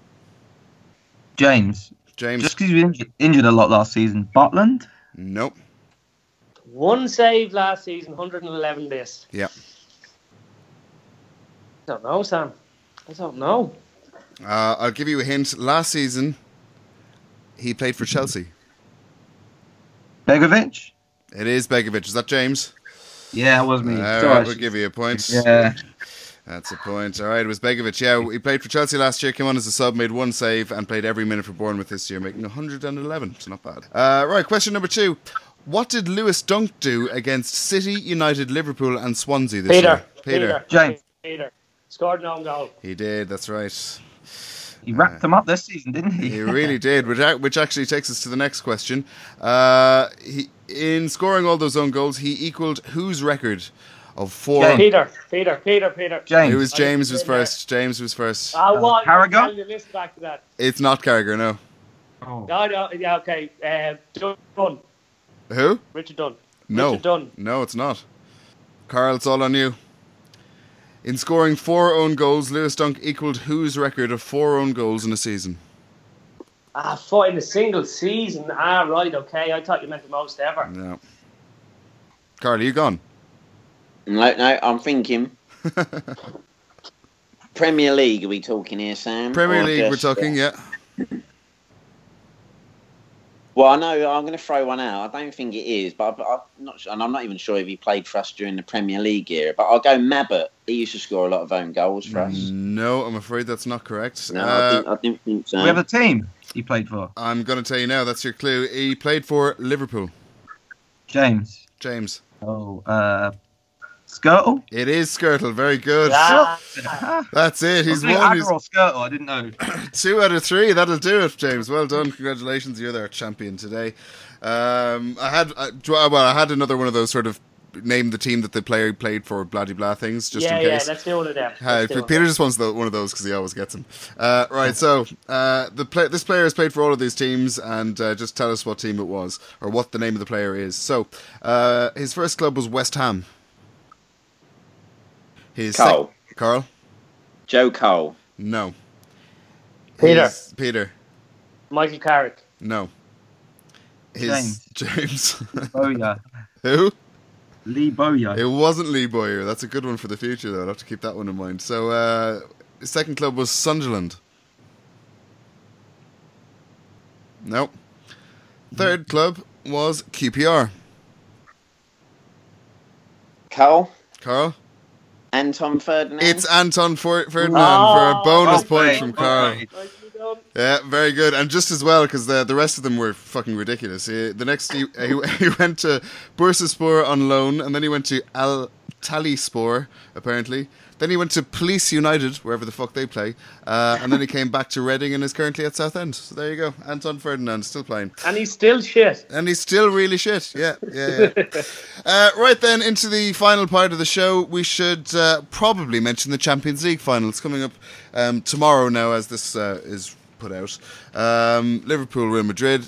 James. James? Just because he was injured, injured a lot last season. Butland? Nope. One save last season, one hundred eleven this. Yeah. I don't know, Sam. I don't know. Uh, I'll give you a hint. Last season, he played for Chelsea. Begovic? It is Begovic. Is that James? Yeah, it was me. All Sorry. right, we'll give you a point. Yeah. That's a point. All right, it was Begovic. Yeah, he played for Chelsea last year, came on as a sub, made one save, and played every minute for Bournemouth this year, making one hundred eleven. It's not bad. Uh, right, question number two. What did Lewis Dunk do against City, United, Liverpool, and Swansea this Peter. year? Peter. James. Peter. Scored an own goal. He did, that's right. He wrapped them up this season, didn't he? He really did, which, ac- which actually takes us to the next question. Uh, he, in scoring all those own goals, he equaled whose record of four? James. Peter. Peter. Peter. Peter. James. It was James was I didn't first. James was first. I want Carragher? to list back to that. It's not Carragher, no. Oh. No, no, yeah, okay. Uh, Dunn. Who? Richard Dunn. No. Richard Dunn. No, it's not. Carl, it's all on you. In scoring four own goals, Lewis Dunk equalled whose record of four own goals in a season? Ah, four in a single season. Ah, right, okay. I thought you meant the most ever. No. Carl, are you gone? No, no, I'm thinking. Premier League, are we talking here, Sam? Premier Or League, just, we're talking, uh, yeah. Well, I know I'm going to throw one out. I don't think it is, but I, I'm not sure, and I'm not even sure if he played for us during the Premier League era. But I'll go Mabbott. He used to score a lot of own goals for us. No, I'm afraid that's not correct. No, uh, I, didn't, I didn't think so. We have a team he played for. I'm going to tell you now. That's your clue. He played for Liverpool. James. James. Oh, uh, Skirtle? It is Skirtle. Very good. Ah, That's it. He's He's won. Agger or Skirtle, I didn't know. Two out of three. That'll do it, James. Well done. Congratulations. You're their champion today. Um, I had I, well, I had another one of those sort of name the team that the player played for, blah de blah things, just yeah, in case. yeah, let's do one of them. Uh, Let's do one of Peter them. just wants the, one of those because he always gets them. Uh, right, so uh, the play, this player has played for all of these teams, and uh, just tell us what team it was or what the name of the player is. So uh, his first club was West Ham. His Cole. Sec- Carl? Joe Cole. No. Peter. His- Peter. Michael Carrick. No. His James. Oh, yeah. Who? Lee Bowyer. It wasn't Lee Bowyer. That's a good one for the future, though. I'll have to keep that one in mind. So, uh, his second club was Sunderland. No. Third club was Q P R. Cole. Carl? Anton Ferdinand. It's Anton For- Ferdinand Oh, for a bonus well point played, from well Carl. played. Nicely done. Yeah, very good, and just as well because the the rest of them were fucking ridiculous. He, the next he, he he went to Bursaspor on loan, and then he went to Al Talispor apparently. Then he went to Police United, wherever the fuck they play, uh, and then he came back to Reading and is currently at Southend. So there you go, Anton Ferdinand still playing, And he's still shit. and he's still really shit. Yeah, yeah. yeah. uh, right then, into the final part of the show, we should uh, probably mention the Champions League final. It's coming up um, tomorrow now, as this uh, is put out. Um, Liverpool, Real Madrid.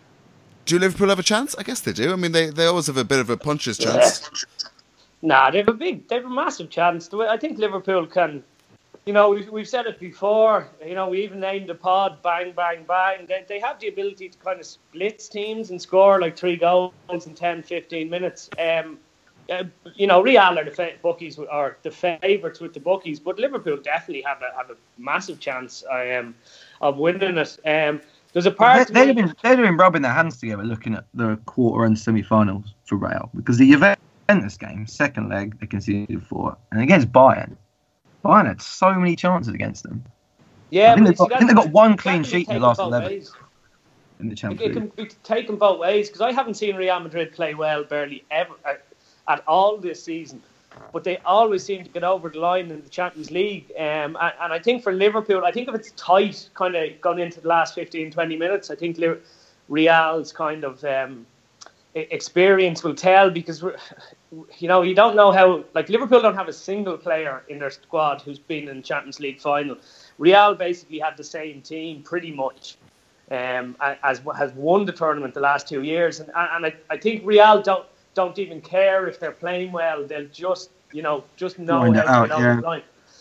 Do Liverpool have a chance? I guess they do. I mean, they, they always have a bit of a puncher's chance. Nah, they have a big, they have a massive chance. The way- I think Liverpool can, you know, we've, we've said it before, you know, we even named the pod bang, bang, bang. They, they have the ability to kind of split teams and score like three goals in ten, fifteen minutes. Um, uh, you know, Real are the fa- bookies, are the favourites with the bookies, but Liverpool definitely have a, have a massive chance um, of winning it. Um, there's a part... They, they've been they've been rubbing their hands together looking at the quarter and semi-finals for Real because the Juventus game, second leg, they conceded four, and against Bayern, Bayern had so many chances against them. Yeah, I think but they've got, see, I think they've got one that clean can be sheet in the taken last both eleven ways. in the It, Champions it can League. be taken both ways because I haven't seen Real Madrid play well barely ever uh, at all this season, but they always seem to get over the line in the Champions League. Um, and, and I think for Liverpool, I think if it's tight, kind of gone into the last fifteen, twenty minutes, I think Li- Real's kind of um, e- experience will tell because, you know, you don't know how, like Liverpool don't have a single player in their squad who's been in the Champions League final. Real basically had the same team pretty much. Um, as has won the tournament the last two years, and and I, I think Real don't don't even care if they're playing well. They'll just you know just know Find how it to out, get over yeah. the line.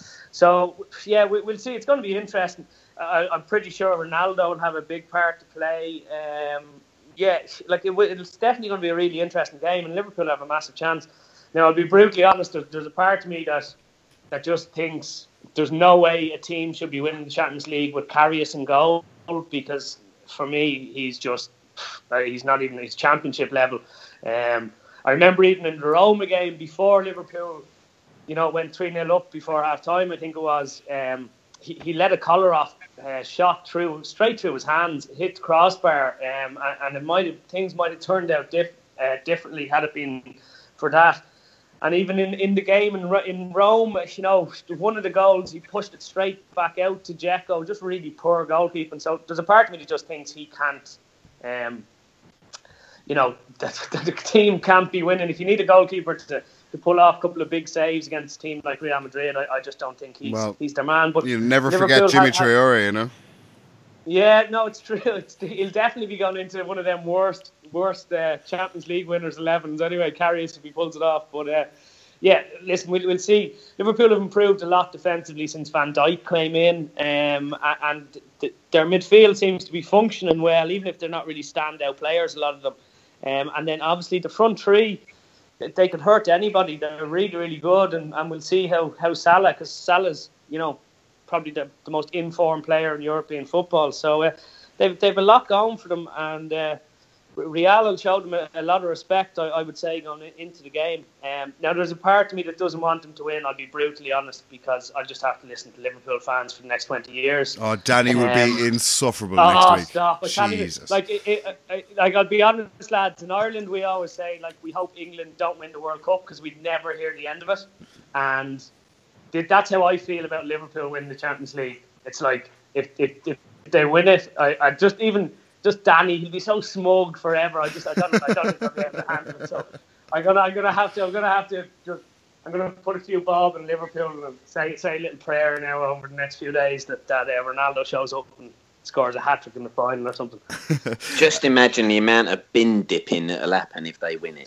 So yeah, we, we'll see. It's going to be interesting. I, I'm pretty sure Ronaldo will have a big part to play. Um, yeah, like it, it's definitely going to be a really interesting game, and Liverpool have a massive chance. Now, I'll be brutally honest. There's, there's a part of me that that just thinks there's no way a team should be winning the Champions League with Karius in goal, because for me he's just he's not even his championship level. Um, I remember even in the Roma game before Liverpool, you know, went three nil up before half time, I think it was. Um, he, he let a collar off uh, shot through straight through his hands, hit the crossbar, um, and, and it might have, things might have turned out diff, uh, differently had it been for that. And even in, in the game in in Rome, you know, one of the goals, he pushed it straight back out to Dzeko, just really poor goalkeeping. So there's a part of me that just thinks he can't, um, you know, that, that the team can't be winning. If you need a goalkeeper to, to pull off a couple of big saves against a team like Real Madrid, I, I just don't think he's Well, he's their man. But You never Liverpool forget Jimmy had- had- Traore, you know. Yeah, no, it's true. It's, he'll definitely be going into one of them worst, worst uh, Champions League winners' elevens. Anyway, Karius if he pulls it off. But uh, yeah, listen, we'll, we'll see. Liverpool have improved a lot defensively since Van Dijk came in, um, a- and th- their midfield seems to be functioning well, even if they're not really standout players, a lot of them. Um, and then obviously the front three, they could hurt anybody. They're really, really good, and, and we'll see how how Salah, because Salah's, you know, probably the, the most informed player in European football. So uh, they've they've a lot going for them, and uh, Real showed them a, a lot of respect, I, I would say, going into the game. Um, now, there's a part of me that doesn't want them to win, I'll be brutally honest, because I just have to listen to Liverpool fans for the next twenty years. Oh, Danny will um, be insufferable oh, next week. Stop. I Jesus. You, like, it, it, it, like, I'll be honest, lads, in Ireland we always say, like, we hope England don't win the World Cup because we'd never hear the end of it. And that's how I feel about Liverpool winning the Champions League. It's like, if, if, if they win it, I, I just even... Just Danny, he'll be so smug forever. I just, I don't, I don't think I'll be able to handle it. So I'm gonna, I'm gonna have to, I'm gonna have to just, I'm gonna put a few bob in Liverpool and say, say a little prayer now over the next few days that that uh, Ronaldo shows up and scores a hat trick in the final or something. Just imagine the amount of bin dipping that'll happen if they win it.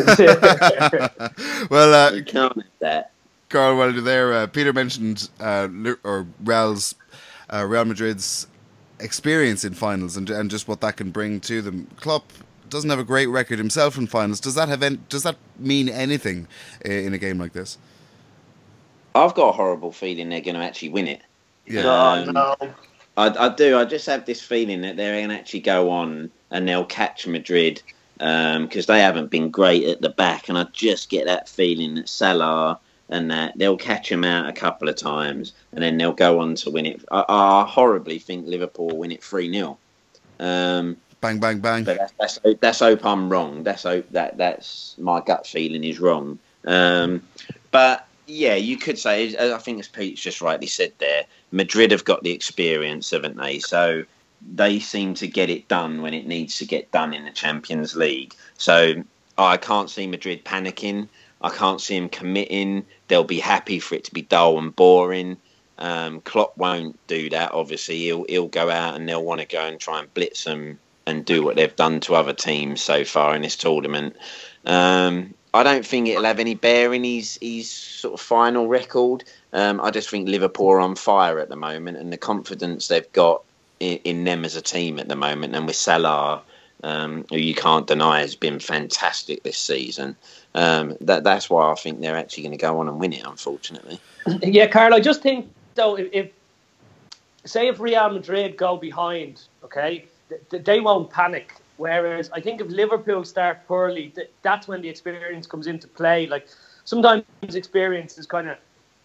Well, uh, you can't have that. Carl, while you're there, uh, Peter mentioned uh, or Real's, uh, Real Madrid's experience in finals and and just what that can bring to them. Klopp doesn't have a great record himself in finals. Does that have any, does that mean anything in a game like this? I've got a horrible feeling they're going to actually win it. Yeah. Um, no, no. I, I do. I just have this feeling that they're going to actually go on and they'll catch Madrid because um, they haven't been great at the back, and I just get that feeling that Salah and that they'll catch him out a couple of times, and then they'll go on to win it. I, I horribly think Liverpool will win it three nil. Um, bang, bang, bang. But that's, that's, that's hope I'm wrong. That's hope that that's my gut feeling is wrong. Um, but yeah, you could say, I think as Pete's just rightly said there, Madrid have got the experience, haven't they? So they seem to get it done when it needs to get done in the Champions League. So I can't see Madrid panicking. I can't see him committing. They'll be happy for it to be dull and boring. Um, Klopp won't do that, obviously. He'll, he'll go out and they'll want to go and try and blitz them and do what they've done to other teams so far in this tournament. Um, I don't think it'll have any bearing his, his sort of final record. Um, I just think Liverpool are on fire at the moment, and the confidence they've got in, in them as a team at the moment, and with Salah, um, who you can't deny has been fantastic this season. Um, that that's why I think they're actually going to go on and win it, unfortunately. Yeah, Carl, I just think, though, if, if say if Real Madrid go behind, okay, th- they won't panic. Whereas I think if Liverpool start poorly, th- that's when the experience comes into play. Like, sometimes experience is kind of,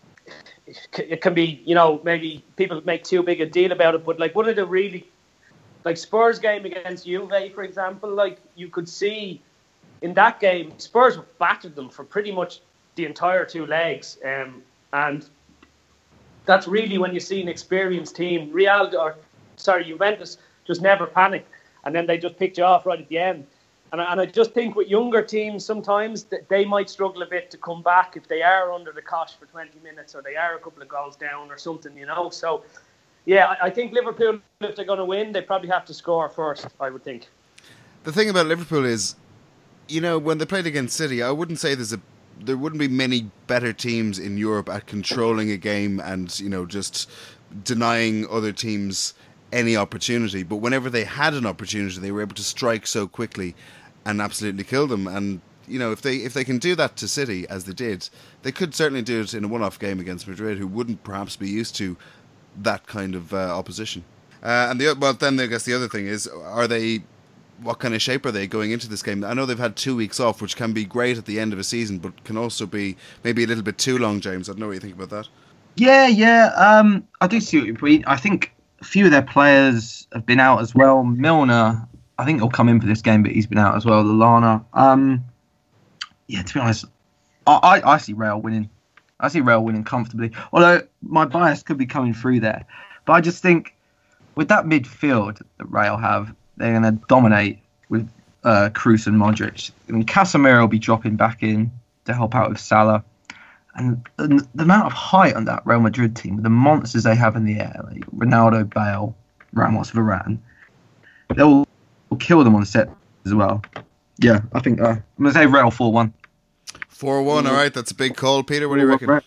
it can be, you know, maybe people make too big a deal about it, but like one of the really, like Spurs game against Juve, for example, like you could see in that game, Spurs battered them for pretty much the entire two legs. Um, and that's really when you see an experienced team. Real, or sorry, Juventus just never panic. And then they just picked you off right at the end. And I, and I just think with younger teams, sometimes that they might struggle a bit to come back if they are under the cosh for twenty minutes or they are a couple of goals down or something, you know. So, yeah, I, I think Liverpool, if they're going to win, they probably have to score first, I would think. The thing about Liverpool is, you know, when they played against City, I wouldn't say there's a there wouldn't be many better teams in Europe at controlling a game and, you know, just denying other teams any opportunity. But whenever they had an opportunity, they were able to strike so quickly and absolutely kill them. And, you know, if they if they can do that to City, as they did, they could certainly do it in a one-off game against Madrid, who wouldn't perhaps be used to that kind of uh, opposition. Uh, and the well, then I guess the other thing is, are they... what kind of shape are they going into this game? I know they've had two weeks off, which can be great at the end of a season, but can also be maybe a little bit too long, James. I don't know what you think about that. Yeah, yeah. Um, I do see what you mean. I think a few of their players have been out as well. Milner, I think he'll come in for this game, but he's been out as well. Lallana. Um, yeah, to be honest, I, I, I see Real winning. I see Real winning comfortably. Although my bias could be coming through there. But I just think with that midfield that Real have, they're going to dominate with uh, Kroos and Modric. I mean, Casemiro will be dropping back in to help out with Salah. And the, the amount of height on that Real Madrid team, with the monsters they have in the air, like Ronaldo, Bale, Ramos, Varane, they'll kill them on set as well. Yeah, I think uh, I'm going to say Real four one. four one, all right. That's a big call. Peter, what do you reckon?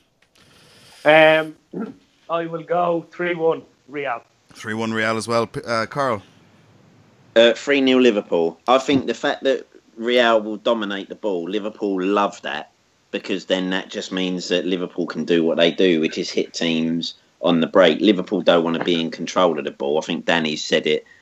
Um, I will go three one Real. three one Real as well. Uh, Carl? Uh, three nil Liverpool. I think the fact that Real will dominate the ball, Liverpool love that, because then that just means that Liverpool can do what they do, which is hit teams on the break. Liverpool don't want to be in control of the ball. I think Danny said it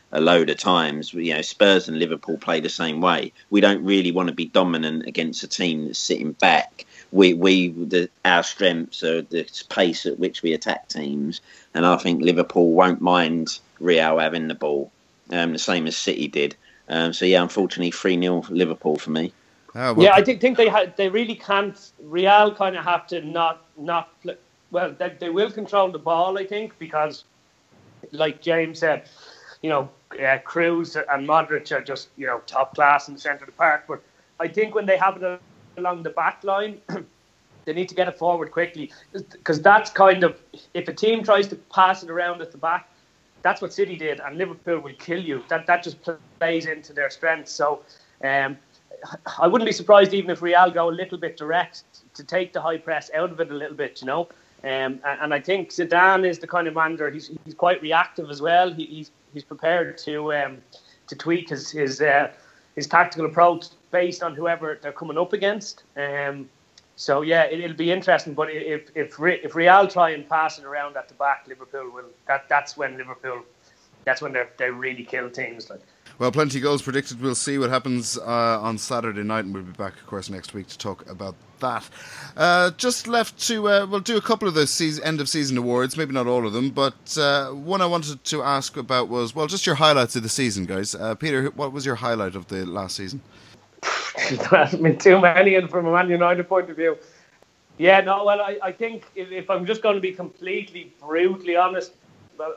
a load of times. You know, Spurs and Liverpool play the same way. We don't really want to be dominant against a team that's sitting back. We, we, the, our strengths are the pace at which we attack teams, and I think Liverpool won't mind Real having the ball, um, the same as City did. Um, so yeah, unfortunately, three nil Liverpool for me. Oh, well, yeah, I think think they ha- they really can't. Real kind of have to not not play. Well, they, they will control the ball, I think, because, like James said, you know, uh, Kroos and Modric are just, you know, top class in the centre of the park. But I think when they have it along the back line, they need to get it forward quickly, because that's kind of, if a team tries to pass it around at the back, that's what City did, and Liverpool will kill you. That that just plays into their strengths. So um, I wouldn't be surprised even if Real go a little bit direct to take the high press out of it a little bit, you know. Um, and, and I think Zidane is the kind of manager. He's he's quite reactive as well. He, he's he's prepared to um, to tweak his his uh, his tactical approach based on whoever they're coming up against. Um, so yeah, it, it'll be interesting. But if if if Real try and pass it around at the back, Liverpool will. That that's when Liverpool. That's when they they really kill teams. Like. Well, plenty of goals predicted. We'll see what happens uh, on Saturday night, and we'll be back, of course, next week to talk about that. Uh, just left to, uh, we'll do a couple of the season, end of season awards, maybe not all of them, but uh, one I wanted to ask about was, well, just your highlights of the season, guys. Uh, Peter, what was your highlight of the last season? There hasn't been too many, and from a Man United point of view. Yeah, no, well, I, I think if, if I'm just going to be completely brutally honest, well,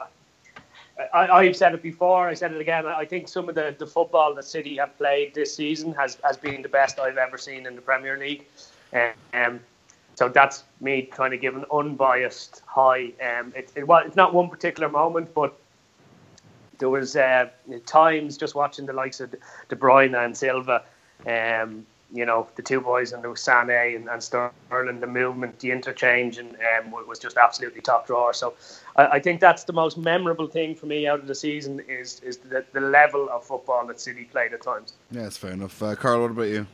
I, I've said it before, I said it again, I think some of the, the football that City have played this season has, has been the best I've ever seen in the Premier League. Um, so that's me kind of giving unbiased high. Um, it, it, well, it's not one particular moment, but there was uh, times just watching the likes of De Bruyne and Silva, um, you know, the two boys, and there was Sané and, and Sterling, the movement, the interchange, and um, was just absolutely top drawer. So I, I think that's the most memorable thing for me out of the season is is the, the level of football that City played at times. Yeah, that's fair enough. Uh, Carl, what about you?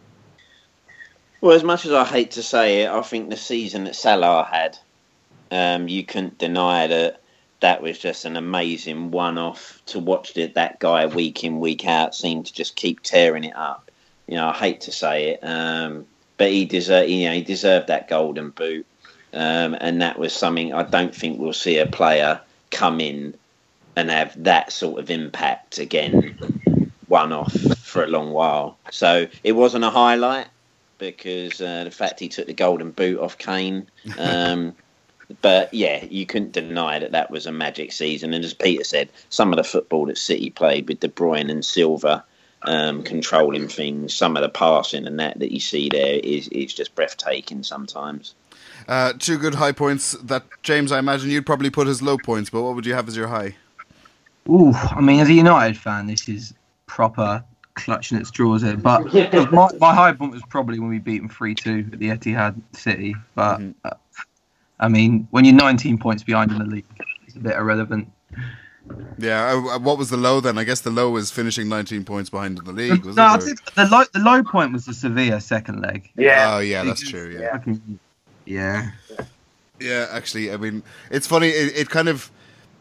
Well, as much as I hate to say it, I think the season that Salah had, um, you couldn't deny that that was just an amazing one-off. To watch it, that guy week in, week out seemed to just keep tearing it up. You know, I hate to say it, um, but he deserved, you know, he deserved that golden boot, um, and that was something I don't think we'll see a player come in and have that sort of impact again, one-off for a long while. So it wasn't a highlight because uh, the fact he took the golden boot off Kane. Um, but yeah, you couldn't deny that that was a magic season. And as Peter said, some of the football that City played with De Bruyne and Silva, um, controlling things, some of the passing and that that you see there is, is just breathtaking sometimes. Uh, two good high points that, James, I imagine you'd probably put as low points, but what would you have as your high? Ooh, I mean, as a United fan, this is proper clutching at straws here. But look, my, my high point was probably when we beat them three two at the Etihad City. But, mm-hmm. uh, I mean, when you're nineteen points behind in the league, it's a bit irrelevant. Yeah, uh, what was the low then? I guess the low was finishing nineteen points behind in the league, wasn't no, it? I think the low, the low point was the Sevilla second leg. Yeah. Oh, yeah, that's true, yeah. Yeah. Yeah, actually, I mean, it's funny, it, it kind of...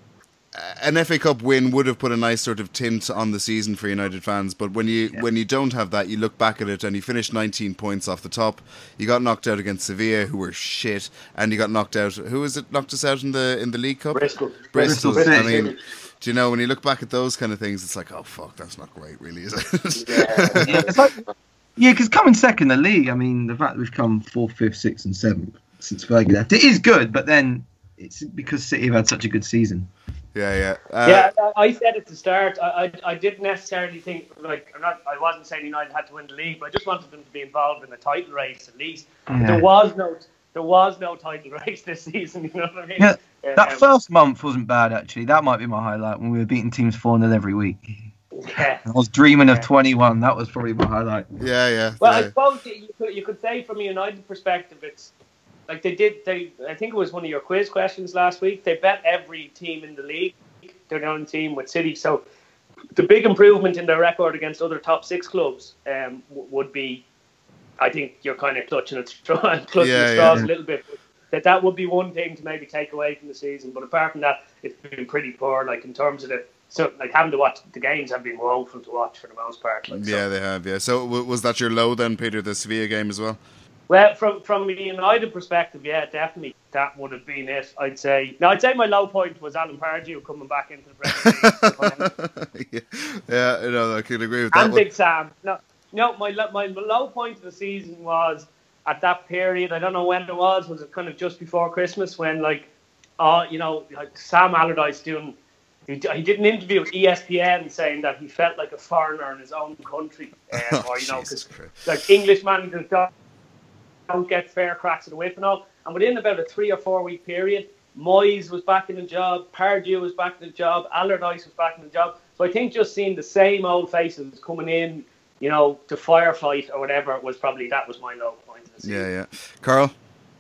An F A Cup win would have put a nice sort of tint on the season for United fans, but when you yeah. when you don't have that, you look back at it and you finished nineteen points off the top. You got knocked out against Sevilla, who were shit, and you got knocked out. Who was it knocked us out in the in the League Cup? Bristol. Bristol. Bristol. I mean, do you know, when you look back at those kind of things, it's like, oh fuck, that's not great, really, is it? Yeah, yeah, it's like, yeah, because coming second in the league, I mean, the fact that we've come fourth, fifth, sixth, and seventh since Fergie left, it is good, but then it's because City have had such a good season. Yeah, yeah. Uh, yeah, I said at the start, I, I I didn't necessarily think, like, I'm not, I wasn't saying United had to win the league, but I just wanted them to be involved in the title race at least. Yeah. There was no there was no title race this season, you know what I mean? Yeah, that um, first month wasn't bad, actually. That might be my highlight, when we were beating teams four nil every week. Yeah. I was dreaming of yeah. twenty-one. That was probably my highlight. Yeah, yeah. Well, yeah. I suppose you could, you could say from a United perspective, it's like they did, they. I think it was one of your quiz questions last week, they bet every team in the league. They're their own team with City, so the big improvement in their record against other top six clubs um, w- would be, I think you're kind of clutching at straw, clutching Yeah, at straws yeah. a little bit. That that would be one thing to maybe take away from the season, but apart from that, it's been pretty poor. Like in terms of the, so like having to watch the games have been woeful to watch for the most part. Like, yeah, so. they have. Yeah. So w- was that your low then, Peter? The Sevilla game as well. Well, from from a United perspective, yeah, definitely that would have been it. I'd say. Now, I'd say my low point was Alan Pardew coming back into the Premier League. yeah, yeah, you know, I could agree with that. And one. Big Sam. No, no, my my low point of the season was at that period. I don't know when it was. Was it kind of just before Christmas when, like, uh, you know, like Sam Allardyce doing. He, he did an interview with E S P N saying that he felt like a foreigner in his own country, um, oh, or you know, because Christ. like English managers don't. don't get fair cracks at the whip and all. And within about a three or four week period, Moyes was back in the job, Pardew was back in the job, Allardyce was back in the job. So I think just seeing the same old faces coming in, you know, to firefight or whatever was probably, that was my low point of the season. Yeah, yeah. Carl?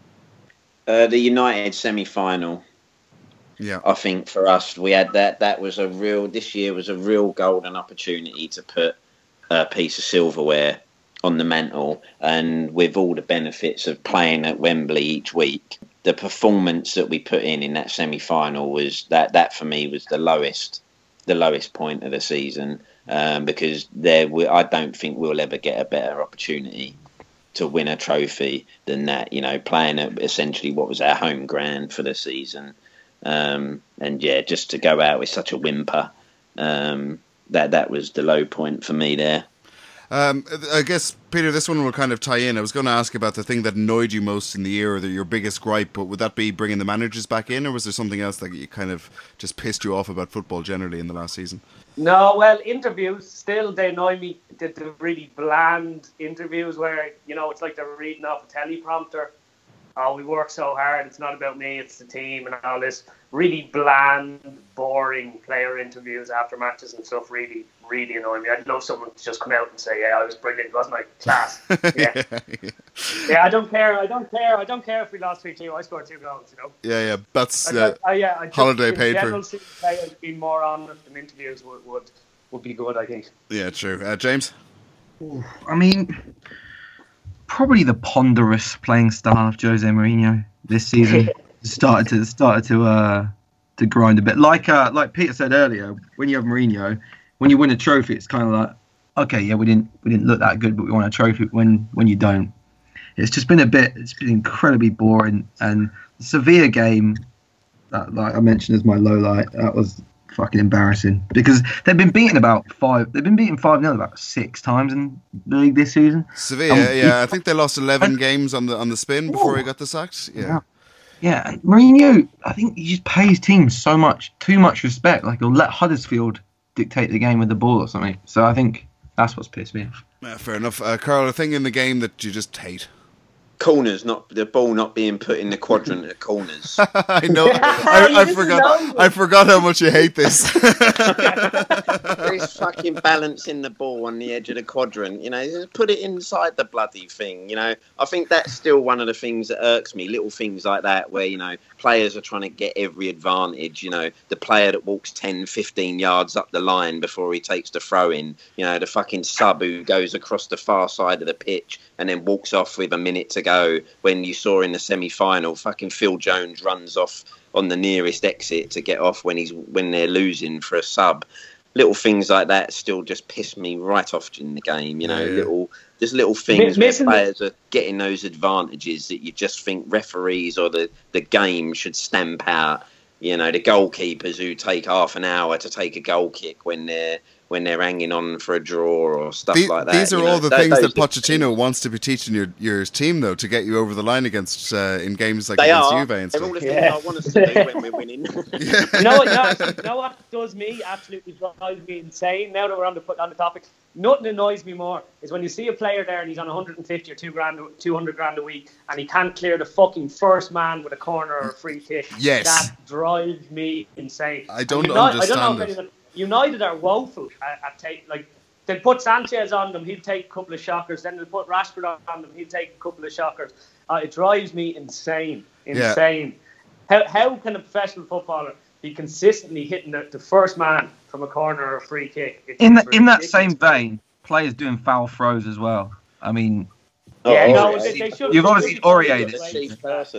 Uh, the United semi-final. Yeah. I think for us, we had that. That was a real, this year was a real golden opportunity to put a piece of silverware on the mantle, and with all the benefits of playing at Wembley each week, the performance that we put in in that semi-final was that that for me was the lowest the lowest point of the season, um, because there we, I don't think we'll ever get a better opportunity to win a trophy than that, you know, playing at essentially what was our home ground for the season, um, and yeah, just to go out with such a whimper, um, that that was the low point for me there. Um, I guess, Peter, this one will kind of tie in. I was going to ask about the thing that annoyed you most in the year, or the, your biggest gripe, but would that be bringing the managers back in, or was there something else that you kind of just pissed you off about football generally in the last season? No, well, interviews, still, they annoy me. The, the really bland interviews where, you know, it's like they're reading off a teleprompter. Oh, we work so hard, it's not about me, it's the team and all this. Really bland, boring player interviews after matches and stuff really, really annoy me. I'd love someone to just come out and say, yeah, I was brilliant, wasn't I? Class. Yeah. yeah, yeah. yeah, I don't care, I don't care, I don't care if we lost three two, I scored two goals, you know? Yeah, yeah, that's uh, I, I, yeah, I holiday paid for. General players being more honest in interviews would, would, would be good, I think. Yeah, true. Uh, James? I mean, probably the ponderous playing style of Jose Mourinho this season started to started to uh, to grind a bit. Like uh, like Peter said earlier, when you have Mourinho, when you win a trophy, it's kind of like, okay, yeah, we didn't we didn't look that good, but we won a trophy. When when you don't, it's just been a bit. It's been incredibly boring. And the Sevilla game, that, like I mentioned as my low light, that was fucking embarrassing because they've been beaten about five. They've been beaten five nil about six times in the league this season. Sevilla, um, yeah, I think they lost eleven and, games on the on the spin before oh, he got the sacked. Yeah. yeah. Yeah, and Mourinho, I think he just pays teams so much, too much respect. Like, he'll let Huddersfield dictate the game with the ball or something. So I think that's what's pissed me off. Yeah, fair enough. Uh, Carl, a thing in the game that you just hate? Corners, not the ball not being put in the quadrant at corners. I know. I, I forgot. I forgot how much you hate this. There's fucking balancing the ball on the edge of the quadrant. You know, just put it inside the bloody thing. You know, I think that's still one of the things that irks me. Little things like that, where you know players are trying to get every advantage. You know, the player that walks ten, fifteen yards up the line before he takes the throw in. You know, the fucking sub who goes across the far side of the pitch and then walks off with a minute to go. When you saw in the semi-final, fucking Phil Jones runs off on the nearest exit to get off when he's when they're losing for a sub. Little things like that still just piss me right off in the game. You know, yeah, yeah. little just little things where players are getting those advantages that you just think referees or the, the game should stamp out. You know, the goalkeepers who take half an hour to take a goal kick when they're when they're hanging on for a draw or stuff the, like that. These are you all know, the th- things that Pochettino wants to be teaching your, your team, though, to get you over the line against uh, in games like they against are. Juve and stuff. They're all the things yeah. I want us to do when we're winning. yeah. you, know what, you, know, you know what does me absolutely drives me insane? Now that we're on the on the topic, nothing annoys me more is when you see a player there and he's on one hundred fifty or two grand, two hundred grand a week, and he can't clear the fucking first man with a corner or a free kick. Yes, that drives me insane. I don't not, understand I don't know it. if anyone, United are woeful at, at take like they'll put Sanchez on them, he'll take a couple of shockers. Then they'll put Rashford on them, he'll take a couple of shockers. Uh, it drives me insane, insane. Yeah. How how can a professional footballer be consistently hitting the, the first man from a corner or a free kick? It's in the, in that same vein, players doing foul throws as well. I mean, yeah, oh, no, okay. they, they should. You've obviously Aurier. The chief person.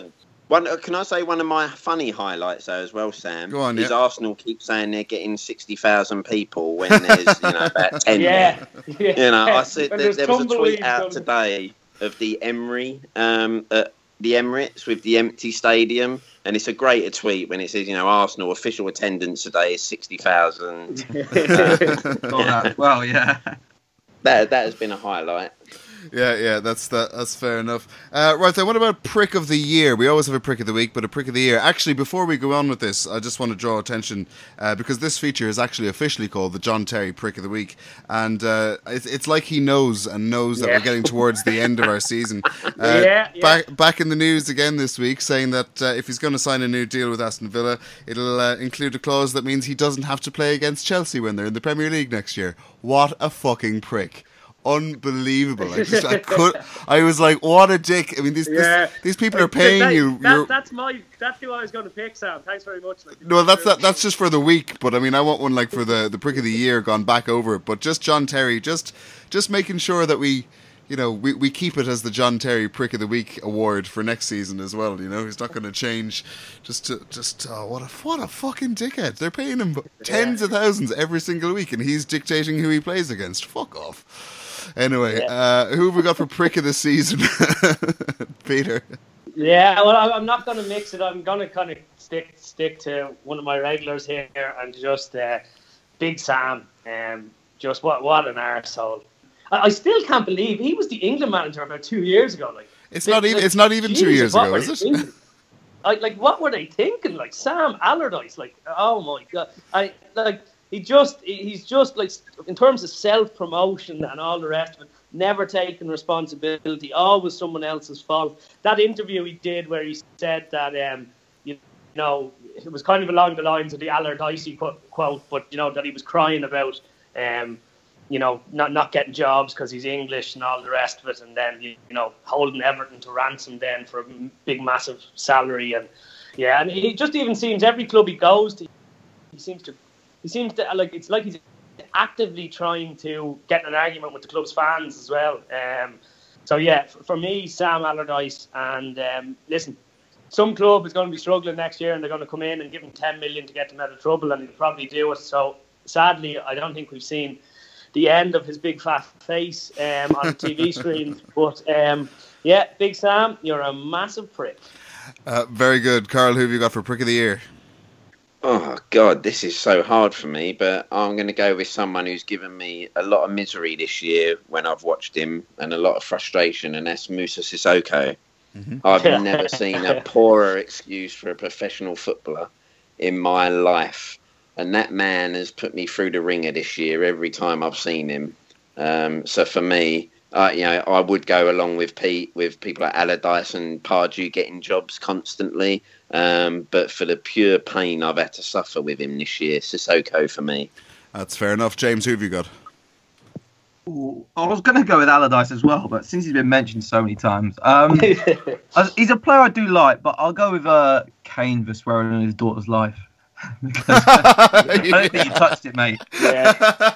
One, can I say one of my funny highlights though as well, Sam? Go on, is yeah. Arsenal keep saying they're getting sixty thousand people when there's you know about ten. Yeah, yeah. You know, I said When there, there's there was a tweet tumbleweeds out on- today of the Emery um, at the Emirates with the empty stadium, and it's a greater tweet when it says, you know, Arsenal official attendance today is sixty thousand. uh, Well, yeah. that that has been a highlight. Yeah, yeah, that's that, that's fair enough. Uh, right then, what about prick of the year? We always have a prick of the week, but a prick of the year. Actually, before we go on with this, I just want to draw attention uh, because this feature is actually officially called the John Terry Prick of the Week, and uh, it's, it's like he knows and knows that Yeah. we're getting towards the end of our season. Uh, Yeah, yeah. Back back in the news again this week, saying that uh, if he's going to sign a new deal with Aston Villa, it'll uh, include a clause that means he doesn't have to play against Chelsea when they're in the Premier League next year. What a fucking prick! Unbelievable! I just, I could, I was like, what a dick! I mean, these Yeah. this, these people are Like, paying that- you. that- you're- that's my. That's who I was going to pick, Sam. Thanks very much. Like, no, that's that, that's just for the week. But I mean, I want one like for the, the prick of the year gone back over it. But just John Terry, just just making sure that we, you know, we, we keep it as the John Terry Prick of the Week award for next season as well. You know, he's not going to change. Just to, just oh, what a what a fucking dickhead! They're paying him tens of thousands every single week, and he's dictating who he plays against. Fuck off. Anyway, Yeah. uh, who have we got for prick of the season, Peter? Yeah, well, I- I'm not going to mix it. I'm going to kind of stick stick to one of my regulars here and just uh, Big Sam. Um, just what what an arsehole. I, I still can't believe he was the England manager about two years ago. Like It's not even. It's not even two Jesus, years what ago, were is they it? thinking? I, like, what were they thinking? Like Sam Allardyce, like, oh my god, I like he just he's just like in terms of self promotion and all the rest of it, never taking responsibility, always someone else's fault. That interview he did where he said that um you know it was kind of along the lines of the Allardyce quote, quote but you know that he was crying about um. you know, not not getting jobs because he's English and all the rest of it, and then you, you know holding Everton to ransom then for a big massive salary, and yeah, and he just even seems every club he goes to, he seems to, he seems to like it's like he's actively trying to get in an argument with the club's fans as well. Um, so yeah, for, for me, Sam Allardyce, and um, listen, some club is going to be struggling next year, and they're going to come in and give him ten million to get them out of trouble, and he'll probably do it. So sadly, I don't think we've seen the end of his big fat face um, on the T V screens. But um, yeah, Big Sam, you're a massive prick. Uh, very good, Carl. Who have you got for prick of the year? Oh God, this is so hard for me, but I'm going to go with someone who's given me a lot of misery this year when I've watched him, and a lot of frustration, and that's Musa Sissoko. Mm-hmm. I've never seen a poorer excuse for a professional footballer in my life. And that man has put me through the ringer this year every time I've seen him. Um, so for me, uh, you know, I would go along with Pete, with people like Allardyce and Pardew getting jobs constantly. Um, but for the pure pain I've had to suffer with him this year, Sissoko for me. That's fair enough. James, who have you got? Ooh, I was going to go with Allardyce as well, but since he's been mentioned so many times, um, he's a player I do like, but I'll go with uh, Kane for swearing on his daughter's life. Because, I don't think you touched it, mate. Yeah.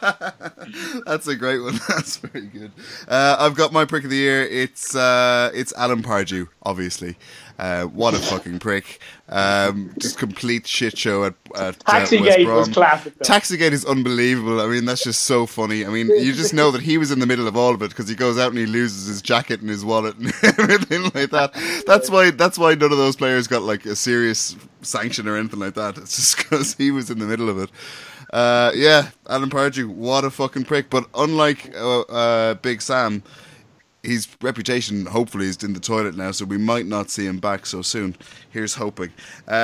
That's a great one. That's very good. Uh, I've got my prick of the year. It's uh, it's Alan Pardew, obviously. Uh, what a fucking prick. Um, just complete shit show at, at uh, West Taxigate Brom. was classic, though. Taxigate is unbelievable. I mean, that's just so funny. I mean, you just know that he was in the middle of all of it because he goes out and he loses his jacket and his wallet and everything like that. That's why. That's why none of those players got like a serious sanction or anything like that. It's just because he was in the middle of it. Uh, yeah, Alan Pardew, what a fucking prick. But unlike uh, uh, Big Sam, his reputation hopefully is in the toilet now, so we might not see him back so soon. Here's hoping.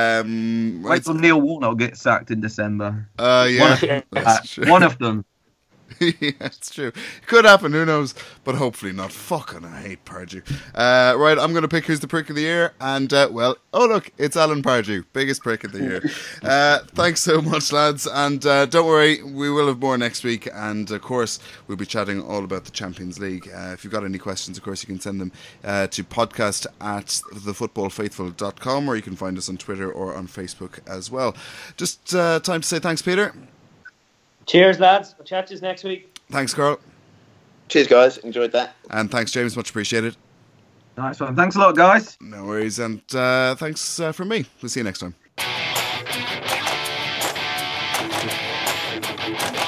Um, Wait till Neil Warnock gets sacked in December. Uh, yeah, One of, that's uh, true. one of them. Yeah, it's true. Could happen, who knows? But hopefully not. Fucking, I hate Pardew. Uh, right, I'm going to pick who's the prick of the year. And, uh, well, oh, look, it's Alan Pardew. Biggest prick of the year. Uh, thanks so much, lads. And uh, don't worry, we will have more next week. And, of course, we'll be chatting all about the Champions League. Uh, if you've got any questions, of course, you can send them uh, to podcast at the football faithful dot com, or you can find us on Twitter or on Facebook as well. Just uh, time to say thanks, Peter. Cheers, lads. I'll chat to you next week. Thanks, Carl. Cheers, guys. Enjoyed that. And thanks, James. Much appreciated. Nice one. Thanks a lot, guys. No worries, and uh, thanks uh, from me. We'll see you next time.